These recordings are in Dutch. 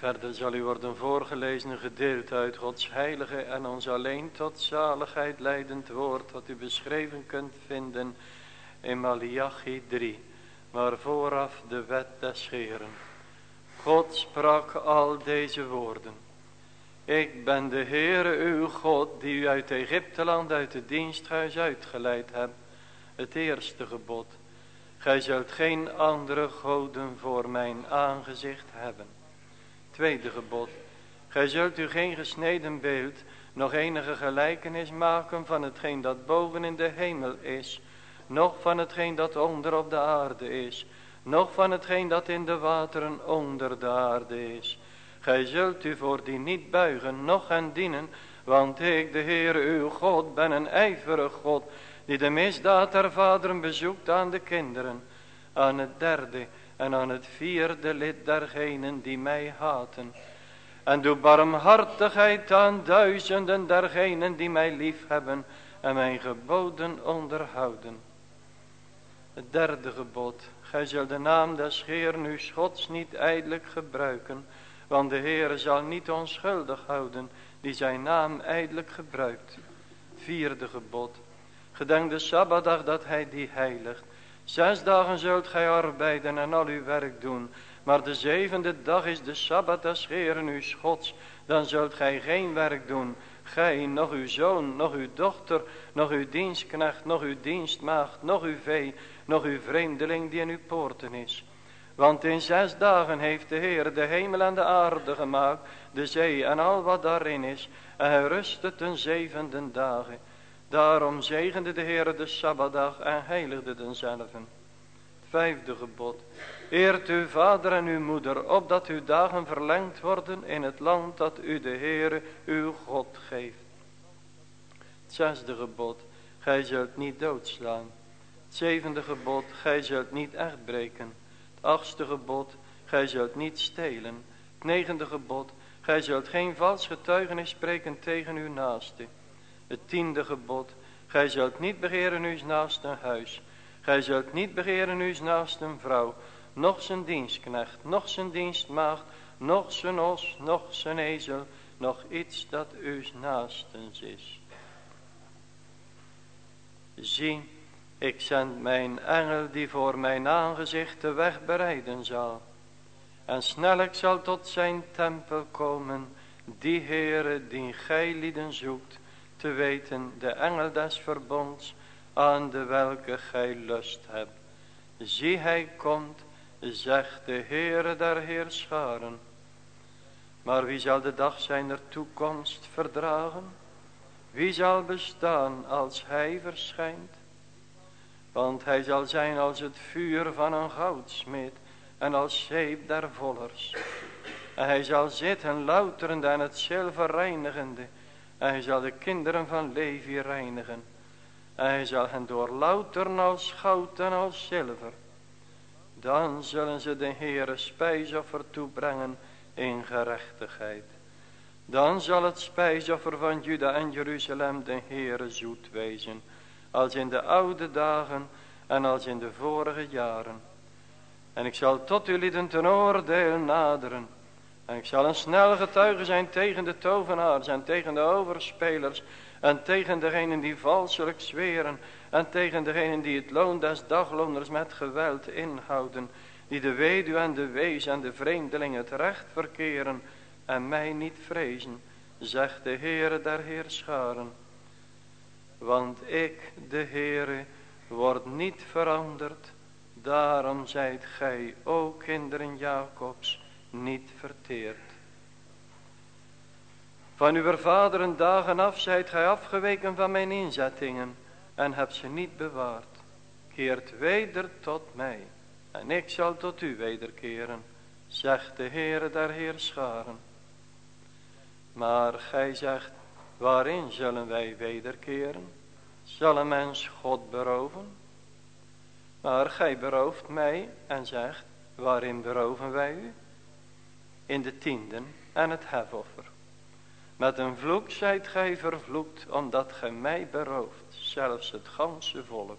Verder zal u worden voorgelezen een gedeelte uit Gods heilige en ons alleen tot zaligheid leidend woord, dat u beschreven kunt vinden in Maleachi 3, maar vooraf de wet des Heeren. God sprak al deze woorden. Ik ben de Heere uw God, die u uit Egypteland, uit het diensthuis uitgeleid hebt. Het eerste gebod. Gij zult geen andere goden voor mijn aangezicht hebben. Tweede gebod. Gij zult u geen gesneden beeld, nog enige gelijkenis maken van hetgeen dat boven in de hemel is, noch van hetgeen dat onder op de aarde is, noch van hetgeen dat in de wateren onder de aarde is. Gij zult u voor die niet buigen, noch hen dienen, want ik, de Heere uw God, ben een ijverig God, die de misdaad der vaderen bezoekt aan de kinderen, aan het derde en aan het vierde lid dergenen die mij haten. En doe barmhartigheid aan duizenden dergenen die mij lief hebben en mijn geboden onderhouden. Het derde gebod. Gij zult de naam des Heeren uw Gods niet ijdelijk gebruiken, want de Heere zal niet onschuldig houden die zijn naam ijdelijk gebruikt. Vierde gebod. Gedenk de Sabbatdag dat hij die heiligt. 6 dagen zult gij arbeiden en al uw werk doen. Maar de 7e dag is de Sabbat des Heeren uw Gods. Dan zult gij geen werk doen. Gij, nog uw zoon, nog uw dochter, nog uw dienstknecht, nog uw dienstmaagd, nog uw vee, nog uw vreemdeling die in uw poorten is. Want in 6 dagen heeft de Heer de hemel en de aarde gemaakt, de zee en al wat daarin is. En hij rustte ten 7e dagen. Daarom zegende de Heer de Sabbatdag en heiligde denzelve. Het 5e gebod. Eert uw vader en uw moeder, opdat uw dagen verlengd worden in het land dat u de Heere uw God geeft. Het 6e gebod. Gij zult niet doodslaan. Het 7e gebod. Gij zult niet echt breken. Het 8e gebod. Gij zult niet stelen. Het 9e gebod. Gij zult geen vals getuigenis spreken tegen uw naaste. Het 10e gebod. Gij zult niet begeren uws naasten huis. Gij zult niet begeren uws naasten vrouw, noch zijn dienstknecht, noch zijn dienstmaagd, noch zijn os, noch zijn ezel, noch iets dat uws naastens is. Zie, ik zend mijn engel die voor mijn aangezicht de weg bereiden zal. En snellijk zal tot zijn tempel komen, die Heere die gij lieden zoekt, te weten de engel des verbonds, aan de welke gij lust hebt. Zie hij komt, zegt de Heere der Heerscharen. Maar wie zal de dag zijner toekomst verdragen? Wie zal bestaan als hij verschijnt? Want hij zal zijn als het vuur van een goudsmid en als zeep der vollers. En hij zal zitten louterende en het zilver reinigende. En hij zal de kinderen van Levi reinigen. En hij zal hen doorlouteren als goud en als zilver. Dan zullen ze de Heere spijsoffer toebrengen in gerechtigheid. Dan zal het spijsoffer van Juda en Jeruzalem de Heere zoet wezen. Als in de oude dagen en als in de vorige jaren. En ik zal tot u lieden ten oordeel naderen. En ik zal een snel getuige zijn tegen de tovenaars en tegen de overspelers. En tegen degenen die valselijk zweren. En tegen degenen die het loon des dagloners met geweld inhouden. Die de weduwe en de wees en de vreemdeling het recht verkeren. En mij niet vrezen, zegt de Heere der Heerscharen. Want ik, de Heere, word niet veranderd. Daarom zijt gij, o kinderen Jacobs, niet verteerd. Van uw vaderen dagen af zijt gij afgeweken van mijn inzettingen en hebt ze niet bewaard. Keert weder tot mij en ik zal tot u wederkeren, zegt de Heere der Heerscharen. Maar gij zegt, waarin zullen wij wederkeren? Zal een mens God beroven? Maar gij berooft mij en zegt, waarin beroven wij u? In de tienden en het hefoffer. Met een vloek zijt gij vervloekt, omdat gij mij berooft, zelfs het ganse volk.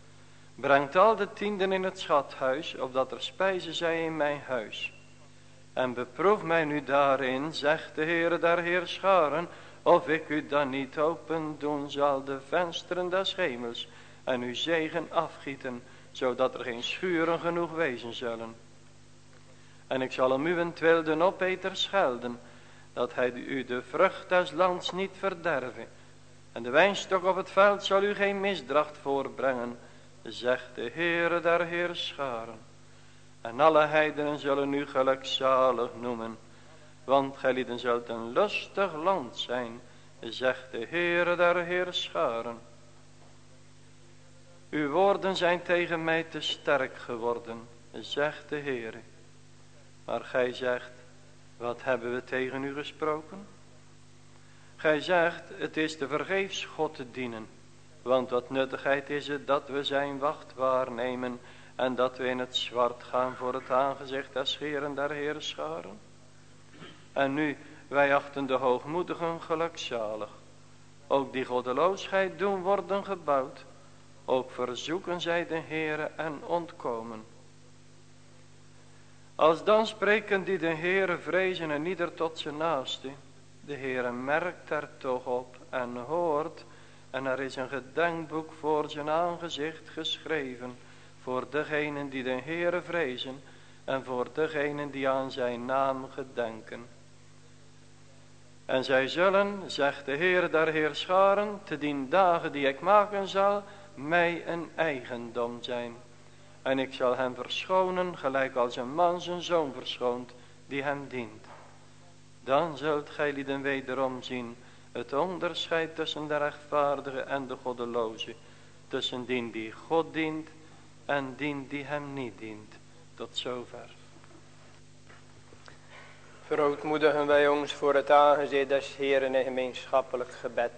Brengt al de tienden in het schathuis, opdat er spijze zij in mijn huis. En beproef mij nu daarin, zegt de Heere der Heerscharen, of ik u dan niet open doen zal de vensteren des hemels en uw zegen afgieten, zodat er geen schuren genoeg wezen zullen. En ik zal om uwentwil den opeter schelden, dat hij u de vrucht des lands niet verderve. En de wijnstok op het veld zal u geen misdracht voorbrengen, zegt de Heere der Heerscharen. En alle heidenen zullen u gelukzalig noemen, want gij lieden zult een lustig land zijn, zegt de Heere der Heerscharen. Uw woorden zijn tegen mij te sterk geworden, zegt de Heere. Maar gij zegt, wat hebben we tegen u gesproken? Gij zegt, het is te vergeefs God te dienen, want wat nuttigheid is het dat we zijn wacht waarnemen en dat we in het zwart gaan voor het aangezicht des Heeren der Heerscharen. En nu, wij achten de hoogmoedigen gelukzalig. Ook die goddeloosheid doen worden gebouwd. Ook verzoeken zij de Heere en ontkomen. Als dan spreken die de Heere vrezen en ieder tot zijn naaste. De Heere merkt er toch op en hoort. En er is een gedenkboek voor zijn aangezicht geschreven. Voor degenen die de Heere vrezen. En voor degenen die aan zijn naam gedenken. En zij zullen, zegt de Heere der Heerscharen, te dien dagen die ik maken zal, mij een eigendom zijn. En ik zal hem verschonen, gelijk als een man zijn zoon verschoont, die hem dient. Dan zult gij lieden wederom zien, het onderscheid tussen de rechtvaardige en de goddeloze, tussen dien die God dient en dien die hem niet dient. Tot zover. Verootmoedigen wij ons voor het aangezicht des Heeren in gemeenschappelijk gebed.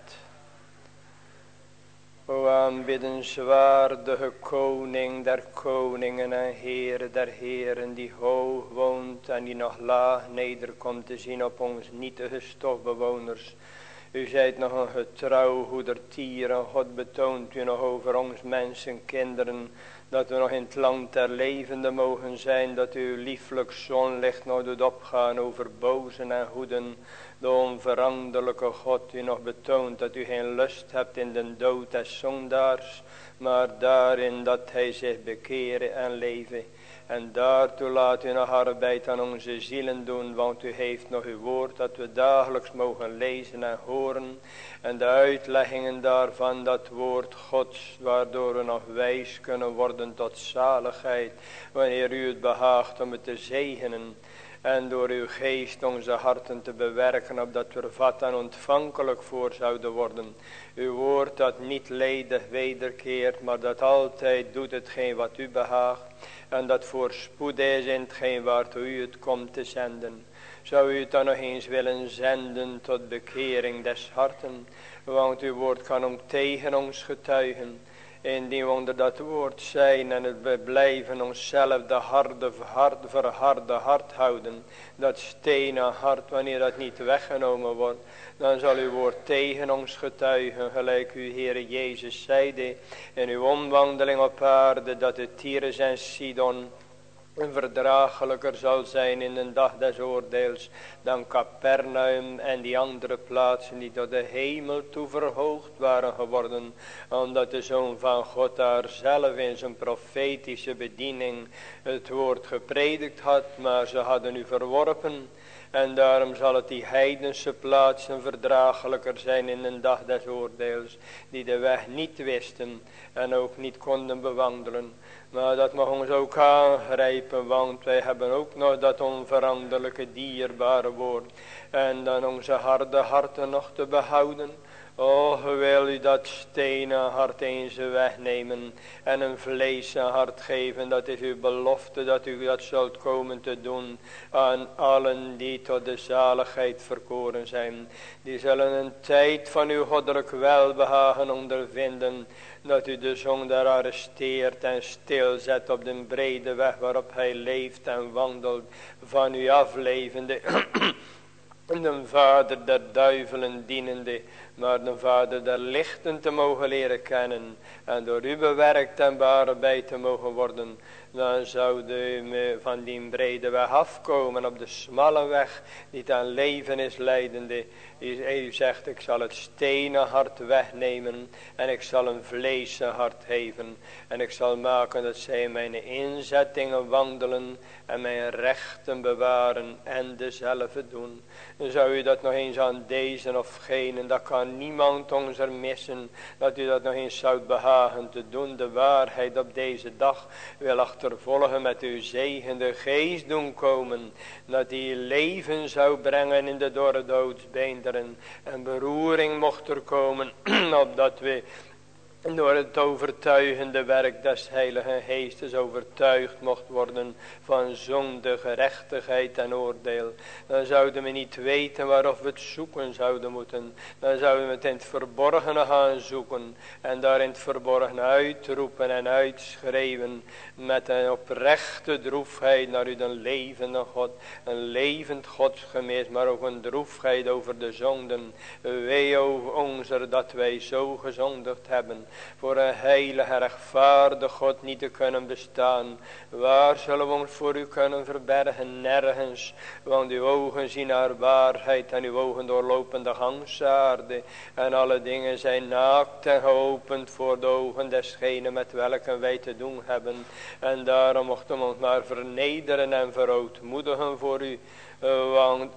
O aanbiddenswaardige koning der koningen en Heere der heren, die hoog woont en die nog laag nederkomt te zien op ons nietige stofbewoners. U zijt nog een getrouw hoedertier en God betoont u nog over ons mensen, kinderen, dat we nog in het land der levenden mogen zijn, dat uw lieflijk zonlicht nog doet opgaan over bozen en goeden. De onveranderlijke God u nog betoont dat u geen lust hebt in de dood des zondaars, maar daarin dat hij zich bekeren en leven. En daartoe laat u nog arbeid aan onze zielen doen, want u heeft nog uw woord dat we dagelijks mogen lezen en horen. En de uitleggingen daarvan, dat woord Gods, waardoor we nog wijs kunnen worden tot zaligheid, wanneer u het behaagt om het te zegenen. En door uw geest onze harten te bewerken, opdat we er vat en ontvankelijk voor zouden worden. Uw woord dat niet ledig wederkeert, maar dat altijd doet hetgeen wat u behaagt. En dat voorspoed is in hetgeen waartoe u het komt te zenden. Zou u het dan nog eens willen zenden tot bekering des harten? Want uw woord kan ook tegen ons getuigen. Indien we onder dat woord zijn en het blijven onszelf de verharde hart houden. Dat stenen hart, wanneer dat niet weggenomen wordt. Dan zal uw woord tegen ons getuigen, gelijk uw Heere Jezus zeide in uw omwandeling op aarde, dat de Tyrus en Sidon verdraaglijker zal zijn in de dag des oordeels dan Capernaum en die andere plaatsen die tot de hemel toe verhoogd waren geworden, omdat de Zoon van God daar zelf in zijn profetische bediening het woord gepredikt had, maar ze hadden u verworpen. En daarom zal het die heidense plaatsen verdraaglijker zijn in de dag des oordeels, die de weg niet wisten en ook niet konden bewandelen. Maar dat mag ons ook aangrijpen, want wij hebben ook nog dat onveranderlijke dierbare woord. En dan onze harde harten nog te behouden. O, wil u dat stenen hart eens wegnemen en een vleesen hart geven. Dat is uw belofte dat u dat zult komen te doen aan allen die tot de zaligheid verkoren zijn. Die zullen een tijd van uw goddelijk welbehagen ondervinden. Dat u de zondaar arresteert en stilzet op de brede weg waarop hij leeft en wandelt, van u aflevende. De vader der duivelen dienende, maar de vader der lichten te mogen leren kennen. En door u bewerkt en bearbeid te mogen worden. dan zou u van die brede weg afkomen op de smalle weg die ten leven is leidende. U zegt, ik zal het stenen hart wegnemen en ik zal een vleesen hart geven. En ik zal maken dat zij mijn inzettingen wandelen en mijn rechten bewaren en dezelfde doen. Dan zou u dat nog eens aan deze of gene, dat kan niemand ons er missen, dat u dat nog eens zou behagen te doen. De waarheid op deze dag wil achtervolgen met uw zegende geest doen komen. Dat die leven zou brengen in de dorre doodsbeenderen. En beroering mocht er komen, opdat we door het overtuigende werk des Heilige Geestes overtuigd mocht worden van zonde, gerechtigheid en oordeel. Dan zouden we niet weten waarop we het zoeken zouden moeten. Dan zouden we het in het verborgene gaan zoeken. En daar in het verborgene uitroepen en uitschreeuwen. Met een oprechte droefheid naar u, een levende God. Een levend godsgemis, maar ook een droefheid over de zonden. Wee over ons dat wij zo gezondigd hebben. Voor een heilige rechtvaardig God niet te kunnen bestaan. Waar zullen we ons voor u kunnen verbergen? Nergens. Want uw ogen zien naar waarheid en uw ogen doorlopen de ganse aarde. En alle dingen zijn naakt en geopend voor de ogen desgene met welke wij te doen hebben. En daarom mochten we ons maar vernederen en verootmoedigen voor u. Want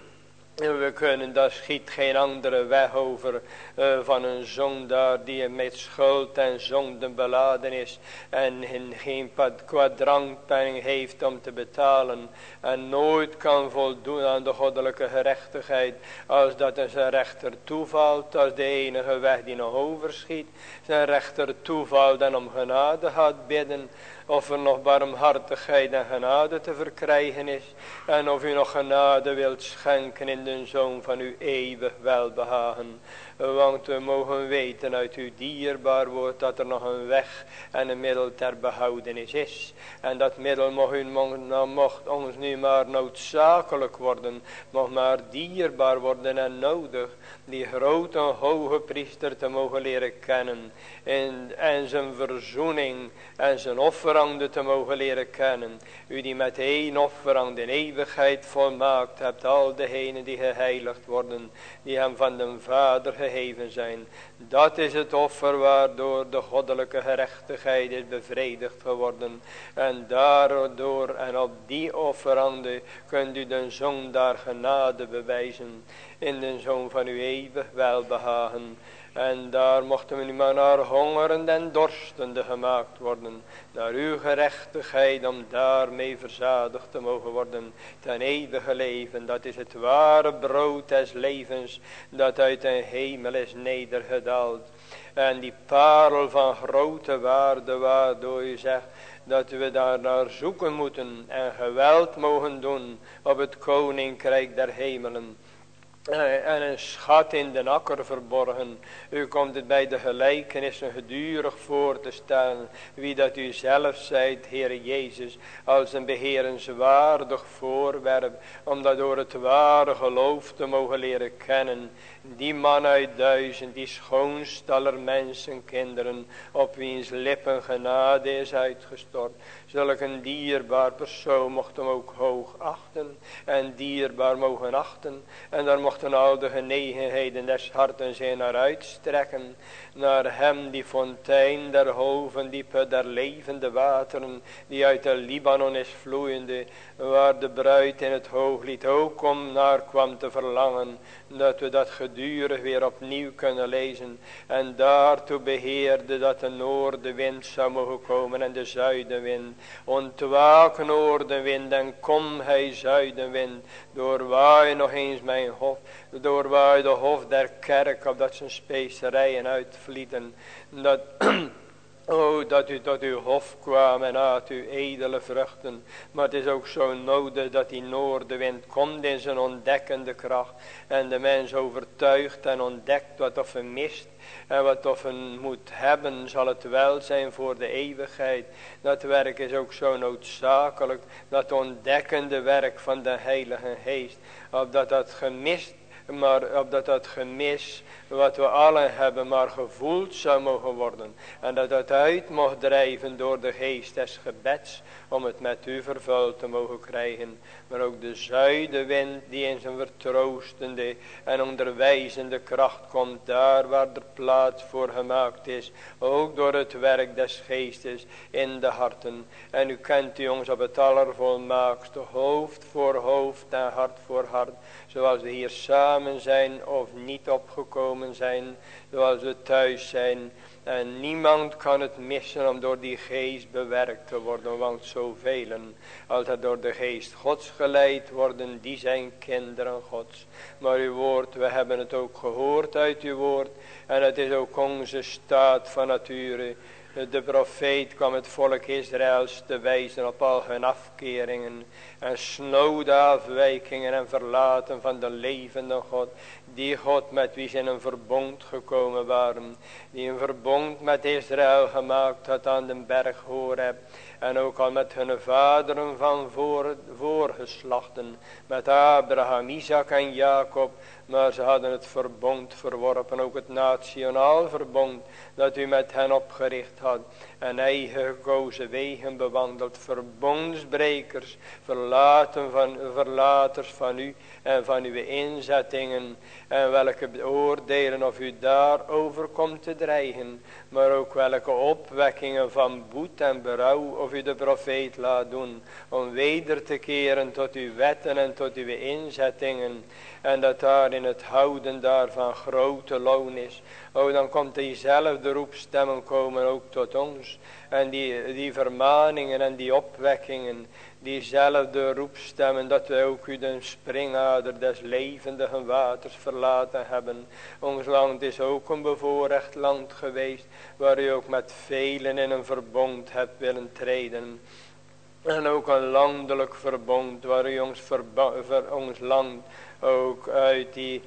we kunnen, daar schiet geen andere weg over van een zondaar die met schuld en zonden beladen is. En geen kwadrantpenning heeft om te betalen. En nooit kan voldoen aan de goddelijke gerechtigheid. Als dat zijn rechter toevalt, als de enige weg die nog overschiet. Zijn rechter toevalt en om genade gaat bidden. Of er nog barmhartigheid en genade te verkrijgen is. En of u nog genade wilt schenken in de Zoon van uw eeuwig welbehagen. Want we mogen weten uit uw dierbaar woord dat er nog een weg en een middel ter behoudenis is. En dat middel mocht ons nu maar noodzakelijk worden. Mocht maar dierbaar worden en nodig. Die grote hoge priester te mogen leren kennen. En zijn verzoening en zijn offerande te mogen leren kennen. U die met één offerande in eeuwigheid volmaakt hebt. Al degenen die geheiligd worden. Die hem van de Vader gegeven zijn. Dat is het offer waardoor de goddelijke gerechtigheid is bevredigd geworden. En daardoor en op die offerande kunt u de zondaar genade bewijzen. In de Zoon van uw eeuwig welbehagen. En daar mochten we nu maar naar hongerende en dorstende gemaakt worden. Naar uw gerechtigheid om daarmee verzadigd te mogen worden. Ten eeuwige leven, dat is het ware brood des levens. Dat uit de hemel is nedergedaald. En die parel van grote waarde waardoor u zegt dat we daar naar zoeken moeten. En geweld mogen doen op het koninkrijk der hemelen. En een schat in de akker verborgen. U komt het bij de gelijkenissen gedurig voor te stellen. Wie dat u zelf zijt, Heer Jezus. Als een beherenswaardig voorwerp. Om dat door het ware geloof te mogen leren kennen. Die man uit 1000, die schoonst aller mensenkinderen. Op wiens lippen genade is uitgestort. Zulk een dierbaar persoon mocht hem ook hoog achten. En dierbaar mogen achten. En daar mochten al de genegenheden des harten zijn naar uitstrekken. Naar hem die fontein der hoven, die put der levende wateren. Die uit de Libanon is vloeiende. Waar de bruid in het hooglied ook om naar kwam te verlangen. Dat we dat gedurig weer opnieuw kunnen lezen. En daartoe beheerde dat de noordenwind zou mogen komen en de zuidenwind. Ontwaak noordenwind en kom hij zuidenwind. Doorwaai nog eens mijn hof. Doorwaai de hof der kerk opdat zijn specerijen uitvlieten. Dat... dat u tot uw hof kwam en at uw edele vruchten. Maar het is ook zo nodig dat die noordenwind komt in zijn ontdekkende kracht. En de mens overtuigt en ontdekt wat of een mist. En wat of een moet hebben, zal het wel zijn voor de eeuwigheid. Dat werk is ook zo noodzakelijk. Dat ontdekkende werk van de Heilige Geest. Opdat dat gemist maar opdat dat gemis wat we allen hebben maar gevoeld zou mogen worden. En dat het uit mocht drijven door de geest des gebeds, om het met u vervuld te mogen krijgen. Maar ook de zuidenwind die in zijn vertroostende en onderwijzende kracht komt, daar waar er plaats voor gemaakt is, ook door het werk des geestes in de harten. En u kent u ons op het allervolmaakste, hoofd voor hoofd en hart voor hart, zoals we hier samen zijn of niet opgekomen zijn, zoals we thuis zijn. En niemand kan het missen om door die geest bewerkt te worden, want zoveel als er door de geest Gods geleid worden, die zijn kinderen Gods. Maar uw woord, we hebben het ook gehoord uit uw woord, en het is ook onze staat van nature. De profeet kwam het volk Israëls te wijzen op al hun afkeringen en snode afwijkingen en verlaten van de levende God. Die God met wie ze in een verbond gekomen waren. Die een verbond met Israël gemaakt had aan de berg Horeb. En ook al met hun vaderen van voorgeslachten. Met Abraham, Isaac en Jacob. Maar ze hadden het verbond verworpen. Ook het nationaal verbond dat u met hen opgericht had. En eigen gekozen wegen bewandeld. Verbondsbrekers. Verlaters van u en van uw inzettingen. En welke oordelen of u daarover komt te dreigen. Maar ook welke opwekkingen van boet en berouw of u de profeet laat doen. Om weder te keren tot uw wetten en tot uw inzettingen. En dat daar in het houden daarvan grote loon is. Oh, dan komt diezelfde roepstemmen komen ook tot ons. En die vermaningen en die opwekkingen. Diezelfde roepstemmen dat wij ook u de springader des levendigen waters verlaten hebben. Ons land is ook een bevoorrecht land geweest. Waar u ook met velen in een verbond hebt willen treden. En ook een landelijk verbond waar u ons land ook uit die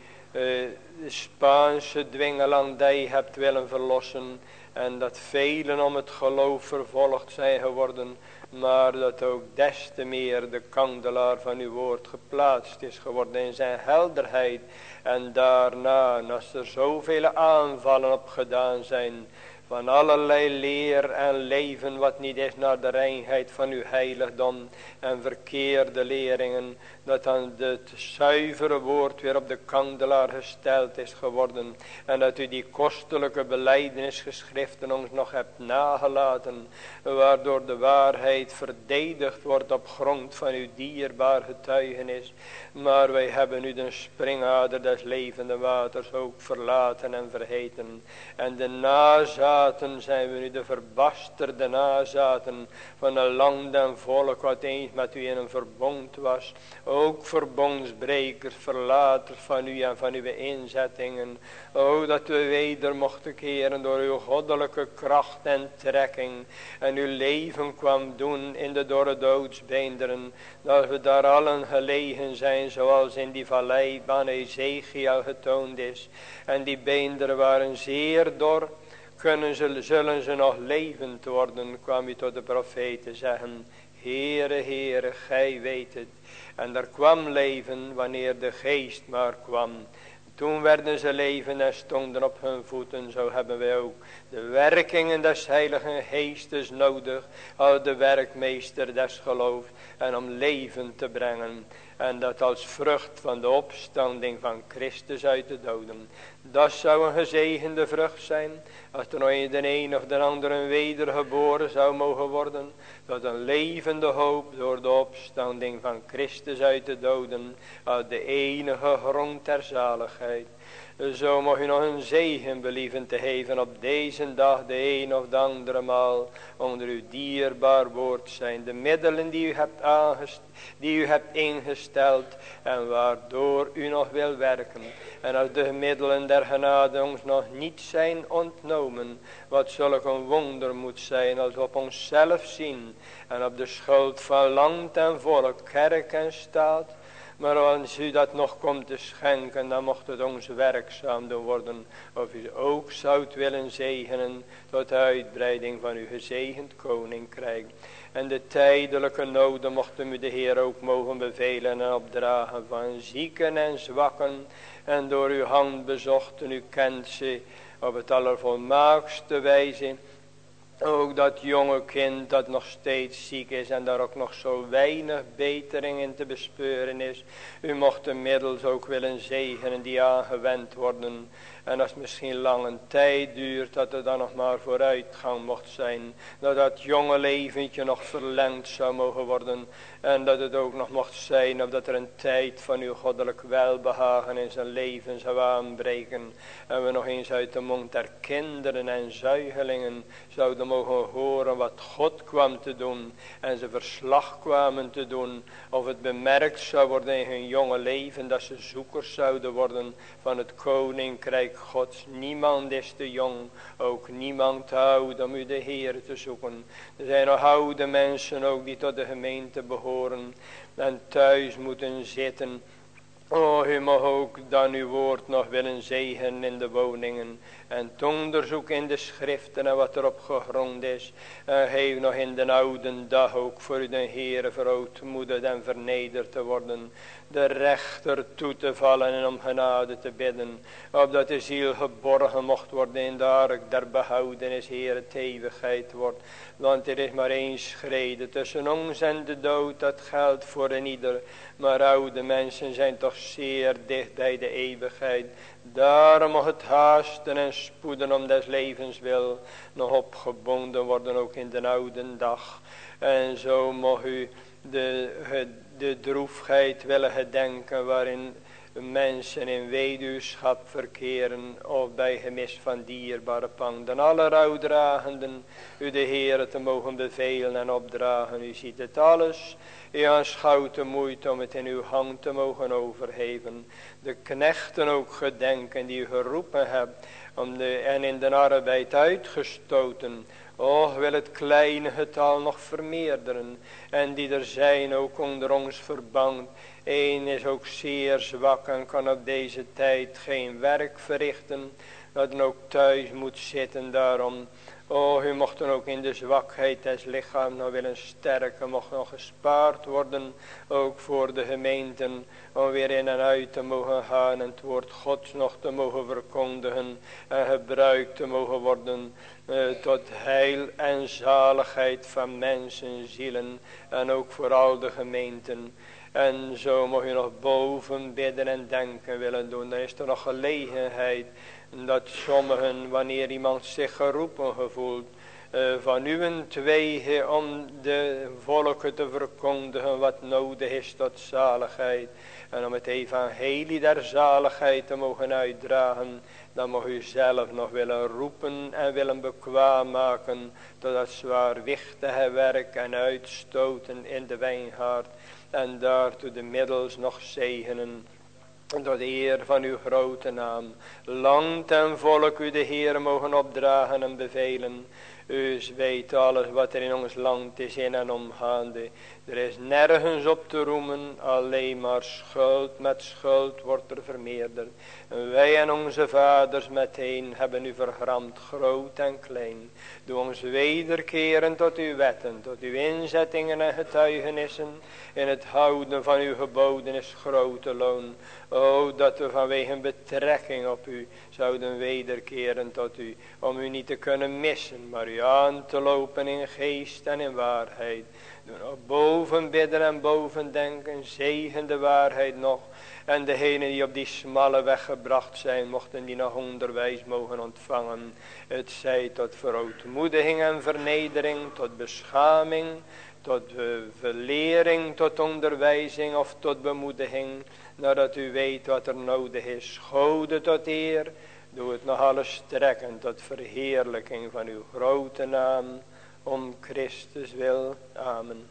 Spaanse dwingelandij hebt willen verlossen. En dat velen om het geloof vervolgd zijn geworden. Maar dat ook des te meer de kandelaar van uw woord geplaatst is geworden in zijn helderheid. En daarna, als er zoveel aanvallen op gedaan zijn. Van allerlei leer en leven wat niet is naar de reinheid van uw heiligdom. En verkeerde leringen. Dat dan het zuivere woord weer op de kandelaar gesteld is geworden. En dat u die kostelijke belijdenisgeschriften ons nog hebt nagelaten. Waardoor de waarheid verdedigd wordt op grond van uw dierbaar getuigenis. Maar wij hebben u de springader des levende waters ook verlaten en vergeten. En de nazaten zijn we nu de verbasterde nazaten van een land en volk wat eens met u in een verbond was. Ook verbondsbrekers, verlaters van u en van uw inzettingen. O, dat we weder mochten keren door uw goddelijke kracht en trekking. En uw leven kwam doen in de dorre doodsbeenderen. Dat we daar allen gelegen zijn zoals in die vallei van Ezekiel getoond is. En die beenderen waren zeer dor. Zullen ze nog levend worden, kwam u tot de profeten zeggen. Heere, Heere, gij weet het. En er kwam leven wanneer de geest maar kwam. Toen werden ze leven en stonden op hun voeten. Zo hebben wij ook de werkingen des heiligen geestes nodig. Als de werkmeester des geloofs. En om leven te brengen. En dat als vrucht van de opstanding van Christus uit de doden. Dat zou een gezegende vrucht zijn. Als er nog de een of de ander een wedergeboren zou mogen worden. Tot een levende hoop door de opstanding van Christus uit de doden. Als de enige grond der zaligheid. Zo mag u nog een zegen believen te geven op deze dag de een of de andere maal. Onder uw dierbaar woord zijn de middelen die u hebt ingesteld. En waardoor u nog wil werken. En als de middelen der genade ons nog niet zijn ontnomen. Wat zulk een wonder moet zijn als we op onszelf zien. En op de schuld van land en volk, kerk en staat. Maar als u dat nog komt te schenken, dan mocht het ons werkzaam doen worden. Of u ook zoudt willen zegenen tot de uitbreiding van uw gezegend koninkrijk. En de tijdelijke noden mochten u de Heer ook mogen bevelen en opdragen van zieken en zwakken. en door uw hand bezocht en u kent ze op het allervolmaakste wijze. Ook dat jonge kind dat nog steeds ziek is en daar ook nog zo weinig betering in te bespeuren is. U mocht inmiddels ook willen zegenen die aangewend worden. En als het misschien lang een tijd duurt, dat er dan nog maar vooruitgang mocht zijn. Dat dat jonge leventje nog verlengd zou mogen worden. En dat het ook nog mocht zijn, of dat er een tijd van uw goddelijk welbehagen in zijn leven zou aanbreken. En we nog eens uit de mond der kinderen en zuigelingen zouden mogen horen wat God kwam te doen. En ze verslag kwamen te doen. Of het bemerkt zou worden in hun jonge leven dat ze zoekers zouden worden van het koninkrijk Gods. Niemand is te jong, ook niemand te oud om u de Heer te zoeken. Er zijn nog oude mensen ook die tot de gemeente behoren en thuis moeten zitten. O, u mag ook dan uw woord nog willen zegenen in de woningen. En te onderzoeken in de schriften en wat erop gegrond is. En geef nog in de oude dag ook voor u de Heere verootmoedigd en vernederd te worden. De rechter toe te vallen en om genade te bidden. Opdat de ziel geborgen mocht worden in de ark der behoudenis, Heer, het eeuwigheid wordt. Want er is maar één schrede tussen ons en de dood, dat geldt voor een ieder. Maar oude mensen zijn toch zeer dicht bij de eeuwigheid. Daarom mag het haasten en spoeden om des levens wil nog opgebonden worden ook in de oude dag. En zo mag u de droefheid willen gedenken waarin mensen in weduwschap verkeren of bij gemis van dierbare panden. Alle rouwdragenden u de Heere te mogen bevelen en opdragen. U ziet het alles. U aanschouwt de moeite om het in uw hand te mogen overgeven. De knechten ook gedenken die u geroepen hebt en in de arbeid uitgestoten. Och, wil het kleine getal nog vermeerderen. En die er zijn ook onder ons verband. Eén is ook zeer zwak en kan op deze tijd geen werk verrichten. Dat dan ook thuis moet zitten daarom. O, u mocht dan ook in de zwakheid des lichaams nog willen sterken, mocht nog gespaard worden, ook voor de gemeenten, om weer in en uit te mogen gaan en het woord Gods nog te mogen verkondigen en gebruikt te mogen worden tot heil en zaligheid van mensen, zielen en ook voor al de gemeenten. En zo mag u nog boven bidden en denken willen doen. Dan is er nog gelegenheid dat sommigen, wanneer iemand zich geroepen gevoelt, van uwentwege om de volken te verkondigen wat nodig is tot zaligheid. En om het evangelie der zaligheid te mogen uitdragen, dan mag u zelf nog willen roepen en willen bekwaam maken tot dat zwaarwichtige werk en uitstoten in de wijngaard. En daartoe de middels nog zegenen. Tot de eer van uw grote naam. Land en volk u de Heer mogen opdragen en bevelen. U weet alles wat er in ons land is in en omgaande. Er is nergens op te roemen. Alleen maar schuld met schuld wordt er vermeerderd. En wij en onze vaders meteen hebben u vergramd, groot en klein. Doe ons wederkeren tot uw wetten, tot uw inzettingen en getuigenissen. In het houden van uw geboden is grote loon. O, dat we vanwege een betrekking op u zouden wederkeren tot u. Om u niet te kunnen missen, maar u aan te lopen in geest en in waarheid. Doe nog boven bidden en boven denken, zegen de waarheid nog. En degenen die op die smalle weg gebracht zijn, mochten die nog onderwijs mogen ontvangen. Het zij tot verootmoediging en vernedering, tot beschaming, tot verlering, tot onderwijzing of tot bemoediging. Nadat u weet wat er nodig is, gode tot eer. Doe het nog alles strekken tot verheerlijking van uw grote naam. Om Christus wil. Amen.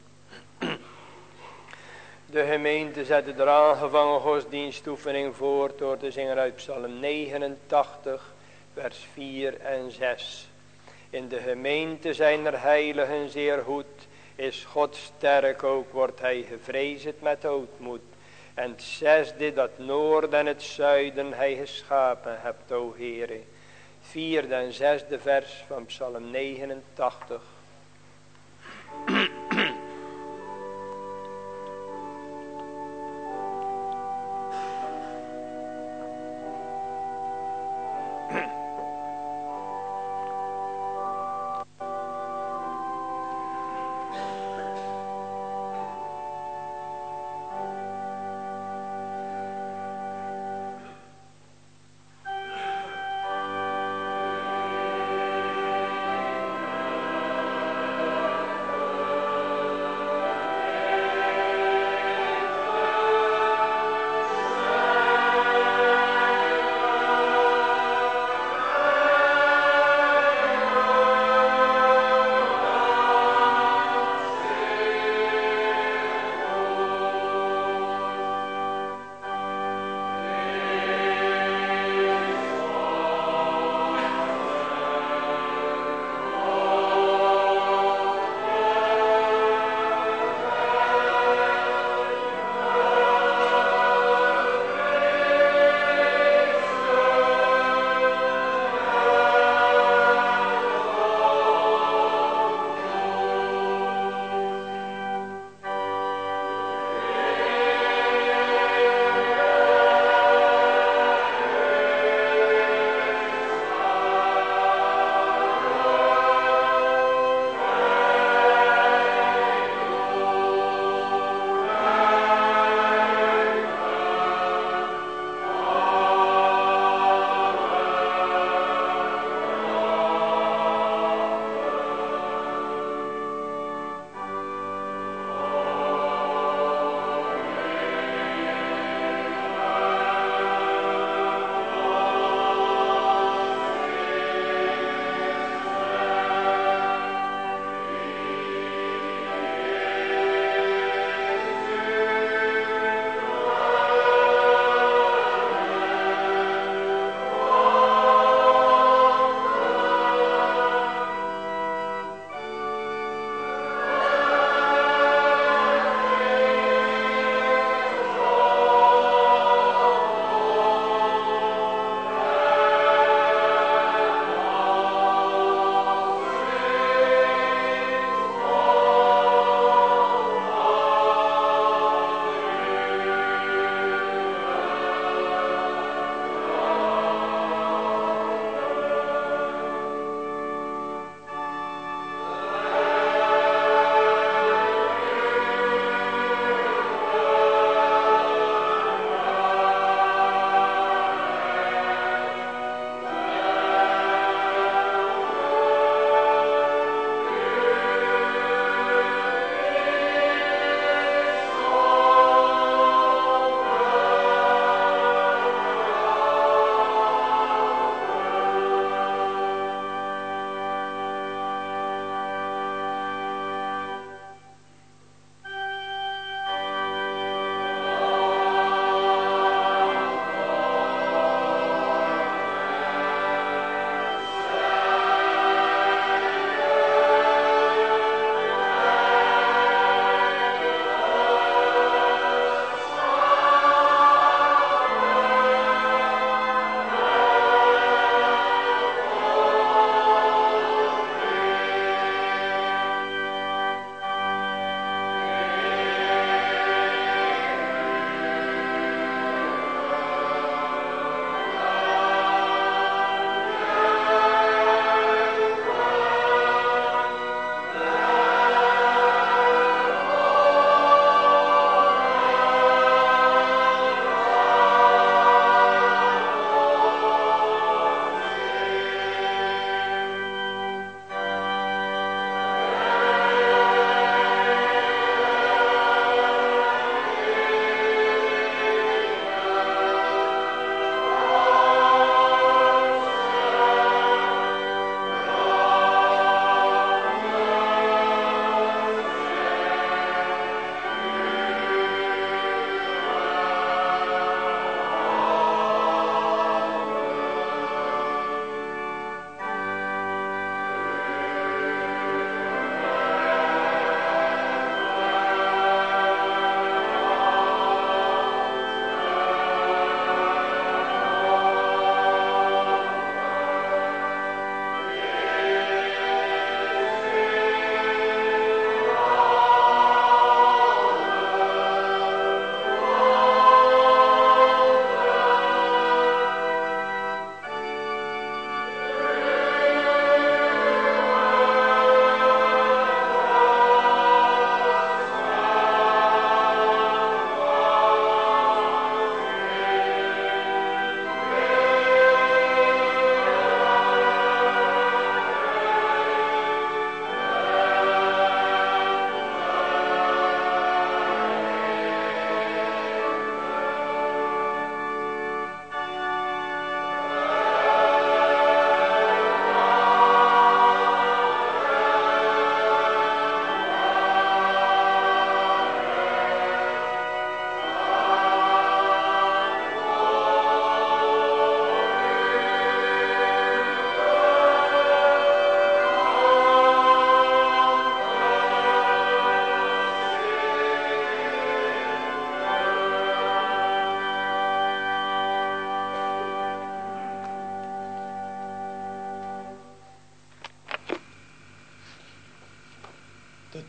De gemeente zette de aangevangen godsdienstoefening voort door te zingen uit Psalm 89, vers 4 en 6. In de gemeente zijn er heiligen zeer goed. Is God sterk ook, wordt hij gevreesd met ootmoed. En het zesde, dat noord en het zuiden hij geschapen hebt, o Heere. Vierde en zesde vers van Psalm 89.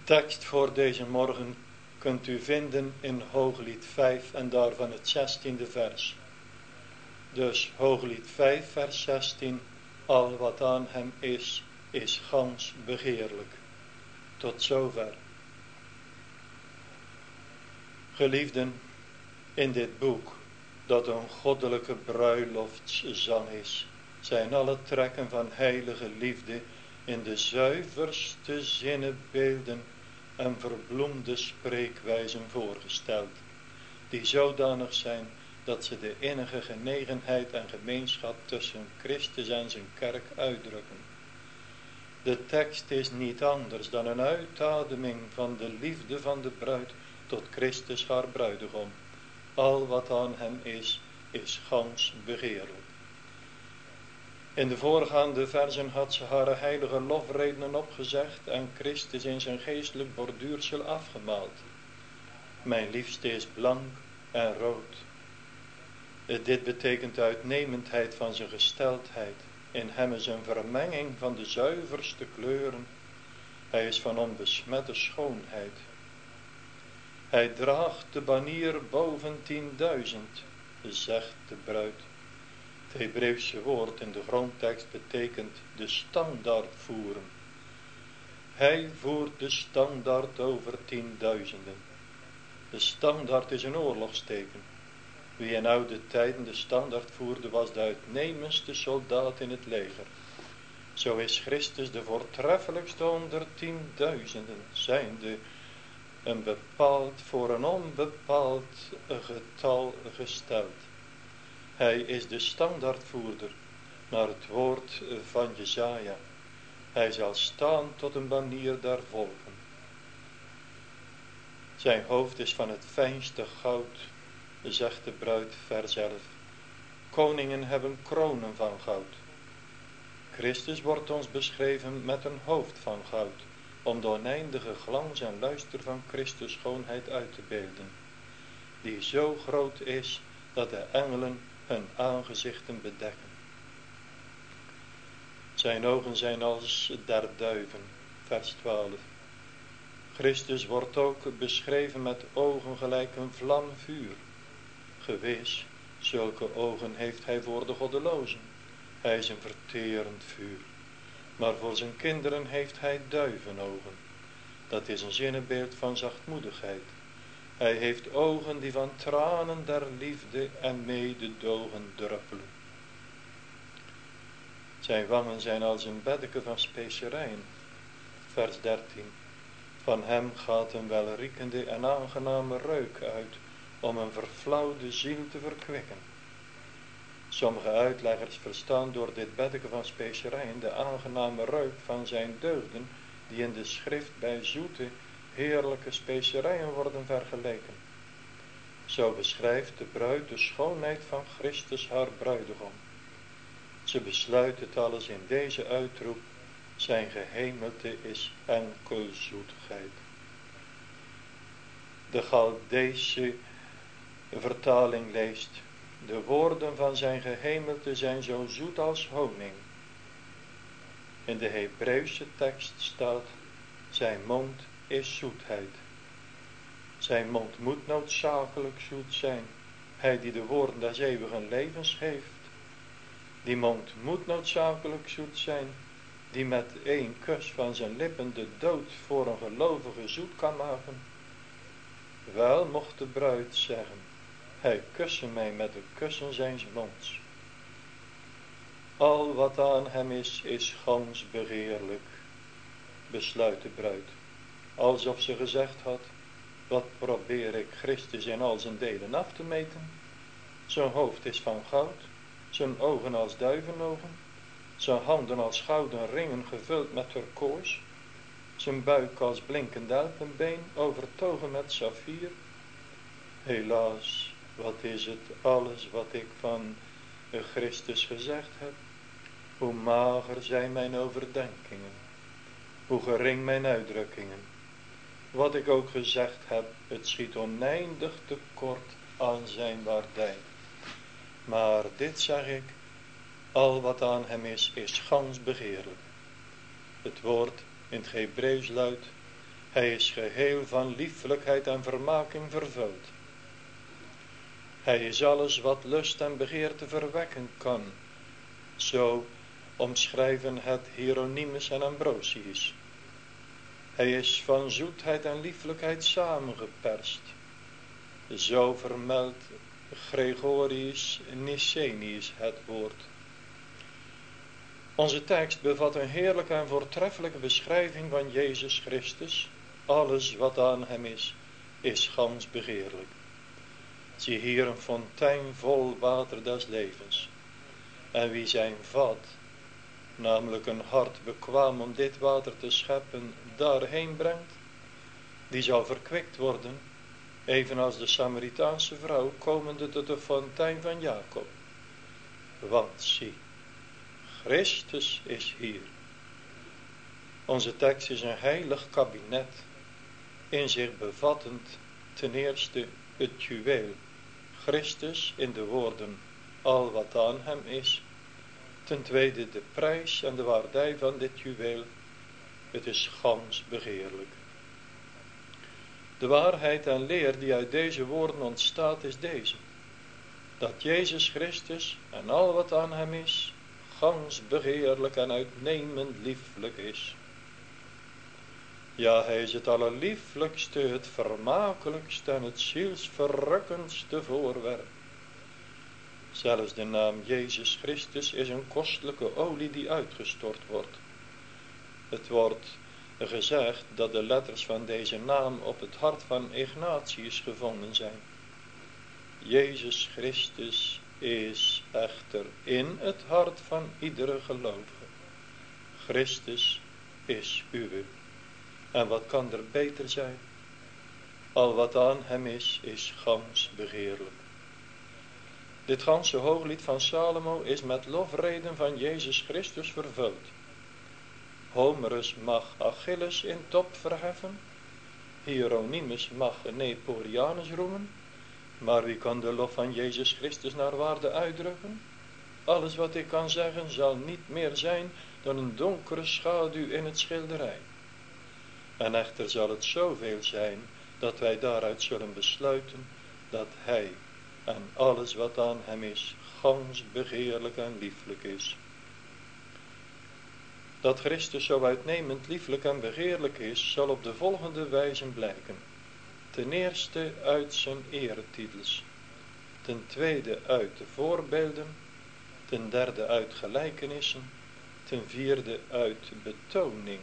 tekst voor deze morgen kunt u vinden in Hooglied 5 en daarvan het 16e vers. Dus Hooglied 5 vers 16, al wat aan hem is gans begeerlijk. Tot zover. Geliefden, in dit boek, dat een goddelijke bruiloftszang is, zijn alle trekken van heilige liefde in de zuiverste zinnebeelden en verbloemde spreekwijzen voorgesteld, die zodanig zijn dat ze de innige genegenheid en gemeenschap tussen Christus en zijn kerk uitdrukken. De tekst is niet anders dan een uitademing van de liefde van de bruid tot Christus haar bruidegom. Al wat aan hem is gans begeerlijk. In de voorgaande versen had ze haar heilige lofredenen opgezegd en Christus in zijn geestelijk borduursel afgemaald. Mijn liefste is blank en rood. Dit betekent uitnemendheid van zijn gesteldheid. In hem is een vermenging van de zuiverste kleuren. Hij is van onbesmette schoonheid. Hij draagt de banier boven 10.000, zegt de bruid. Het Hebreeuwse woord in de grondtekst betekent de standaard voeren. Hij voert de standaard over 10.000. De standaard is een oorlogsteken. Wie in oude tijden de standaard voerde was de uitnemendste soldaat in het leger. Zo is Christus de voortreffelijkste onder 10.000, zijnde een bepaald voor een onbepaald getal gesteld. Hij is de standaardvoerder naar het woord van Jesaja. Hij zal staan tot een banier der volken. Zijn hoofd is van het fijnste goud, zegt de bruid vers 11. Koningen hebben kronen van goud. Christus wordt ons beschreven met een hoofd van goud, om de oneindige glans en luister van Christus schoonheid uit te beelden, die zo groot is dat de engelen hun aangezichten bedekken. Zijn ogen zijn als der duiven, vers 12. Christus wordt ook beschreven met ogen gelijk een vlam vuur. Gewis, zulke ogen heeft hij voor de goddelozen. Hij is een verterend vuur. Maar voor zijn kinderen heeft hij duivenogen. Dat is een zinnebeeld van zachtmoedigheid. Hij heeft ogen die van tranen der liefde en mededogen druppelen. Zijn wangen zijn als een beddeke van specerijen. Vers 13. Van hem gaat een welriekende en aangename reuk uit, om een verflauwde ziel te verkwikken. Sommige uitleggers verstaan door dit beddeke van specerijen de aangename reuk van zijn deugden, die in de schrift bij zoete, heerlijke specerijen worden vergeleken. Zo beschrijft de bruid de schoonheid van Christus haar bruidegom. Ze besluit het alles in deze uitroep: zijn gehemelte is enkel zoetigheid. De Galdeese vertaling leest: de woorden van zijn gehemelte zijn zo zoet als honing. In de Hebreeuwse tekst staat: zijn mond is zoetheid. Zijn mond moet noodzakelijk zoet zijn. Hij die de woorden des eeuwigen levens heeft. Die mond moet noodzakelijk zoet zijn, die met één kus van zijn lippen de dood voor een gelovige zoet kan maken. Wel mocht de bruid zeggen: hij kusse mij met de kussen zijns monds. Al wat aan hem is gans begeerlijk, besluit de bruid, alsof ze gezegd had: wat probeer ik Christus in al zijn delen af te meten? Zijn hoofd is van goud, zijn ogen als duivenogen, zijn handen als gouden ringen gevuld met turkoos, zijn buik als blinkend elpenbeen overtogen met saffier. Helaas, wat is het alles wat ik van Christus gezegd heb? Hoe mager zijn mijn overdenkingen, hoe gering mijn uitdrukkingen. Wat ik ook gezegd heb, het schiet oneindig tekort aan zijn waardij. Maar dit zeg ik: al wat aan hem is gans begeerlijk. Het woord in het Hebreeuws luidt: Hij is geheel van liefelijkheid en vermaking vervuld. Hij is alles wat lust en begeerte verwekken kan. Zo omschrijven het Hieronymus en Ambrosius. Hij is van zoetheid en liefelijkheid samengeperst. Zo vermeldt Gregorius Nicenius het woord. Onze tekst bevat een heerlijke en voortreffelijke beschrijving van Jezus Christus. Alles wat aan hem is gans begeerlijk. Zie hier een fontein vol water des levens. En wie zijn vat, namelijk een hart bekwaam om dit water te scheppen, daarheen brengt, die zal verkwikt worden, evenals de Samaritaanse vrouw komende tot de fontein van Jacob. Want zie, Christus is hier. Onze tekst is een heilig kabinet, in zich bevattend ten eerste het juweel, Christus in de woorden, al wat aan hem is. Ten tweede de prijs en de waardij van dit juweel, het is gans begeerlijk. De waarheid en leer die uit deze woorden ontstaat is deze, dat Jezus Christus en al wat aan hem is, gans begeerlijk en uitnemend lieflijk is. Ja, hij is het allerlieflijkste, het vermakelijkste en het zielsverrukkendste voorwerp. Zelfs de naam Jezus Christus is een kostelijke olie die uitgestort wordt. Het wordt gezegd dat de letters van deze naam op het hart van Ignatius gevonden zijn. Jezus Christus is echter in het hart van iedere gelovige. Christus is uwe. En wat kan er beter zijn? Al wat aan hem is gans begeerlijk. Dit ganse hooglied van Salomo is met lofreden van Jezus Christus vervuld. Homerus mag Achilles in top verheffen. Hieronymus mag Neporianus roemen. Maar wie kan de lof van Jezus Christus naar waarde uitdrukken? Alles wat ik kan zeggen zal niet meer zijn dan een donkere schaduw in het schilderij. En echter zal het zoveel zijn dat wij daaruit zullen besluiten dat hij en alles wat aan hem is gans begeerlijk en lieflijk is. Dat Christus zo uitnemend lieflijk en begeerlijk is, zal op de volgende wijze blijken. Ten eerste uit zijn eretitels, ten tweede uit de voorbeelden, ten derde uit gelijkenissen, ten vierde uit betoning.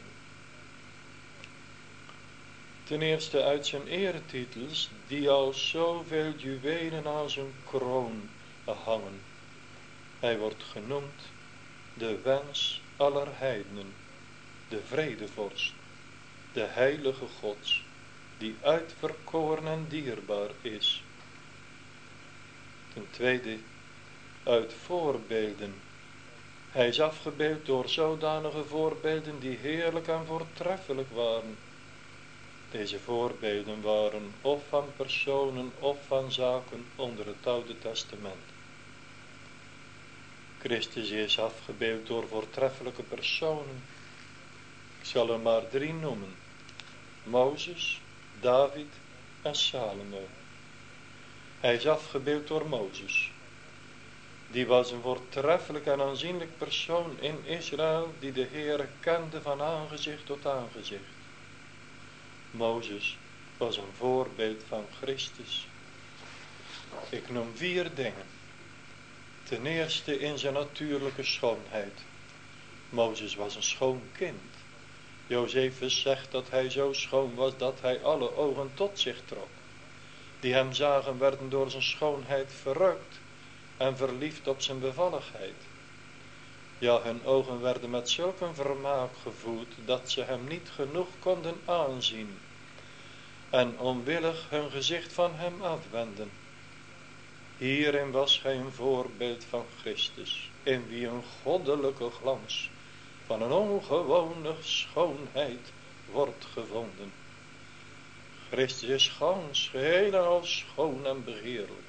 Ten eerste uit zijn eretitels, die als zoveel juwelen aan zijn kroon hangen. Hij wordt genoemd de wens aller heidenen, de vredevorst, de heilige Gods, die uitverkoren en dierbaar is. Ten tweede uit voorbeelden. Hij is afgebeeld door zodanige voorbeelden die heerlijk en voortreffelijk waren. Deze voorbeelden waren of van personen of van zaken onder het Oude Testament. Christus is afgebeeld door voortreffelijke personen. Ik zal er maar 3 noemen. Mozes, David en Salomo. Hij is afgebeeld door Mozes. Die was een voortreffelijk en aanzienlijk persoon in Israël die de Heere kende van aangezicht tot aangezicht. Mozes was een voorbeeld van Christus. Ik noem 4 dingen. Ten eerste in zijn natuurlijke schoonheid. Mozes was een schoon kind. Jozefus zegt dat hij zo schoon was dat hij alle ogen tot zich trok. Die hem zagen werden door zijn schoonheid verrukt en verliefd op zijn bevalligheid. Ja, hun ogen werden met zulk een vermaak gevoed dat ze hem niet genoeg konden aanzien en onwillig hun gezicht van hem afwenden. Hierin was hij een voorbeeld van Christus, in wie een goddelijke glans van een ongewone schoonheid wordt gevonden. Christus is gans geheel en al schoon en begeerlijk.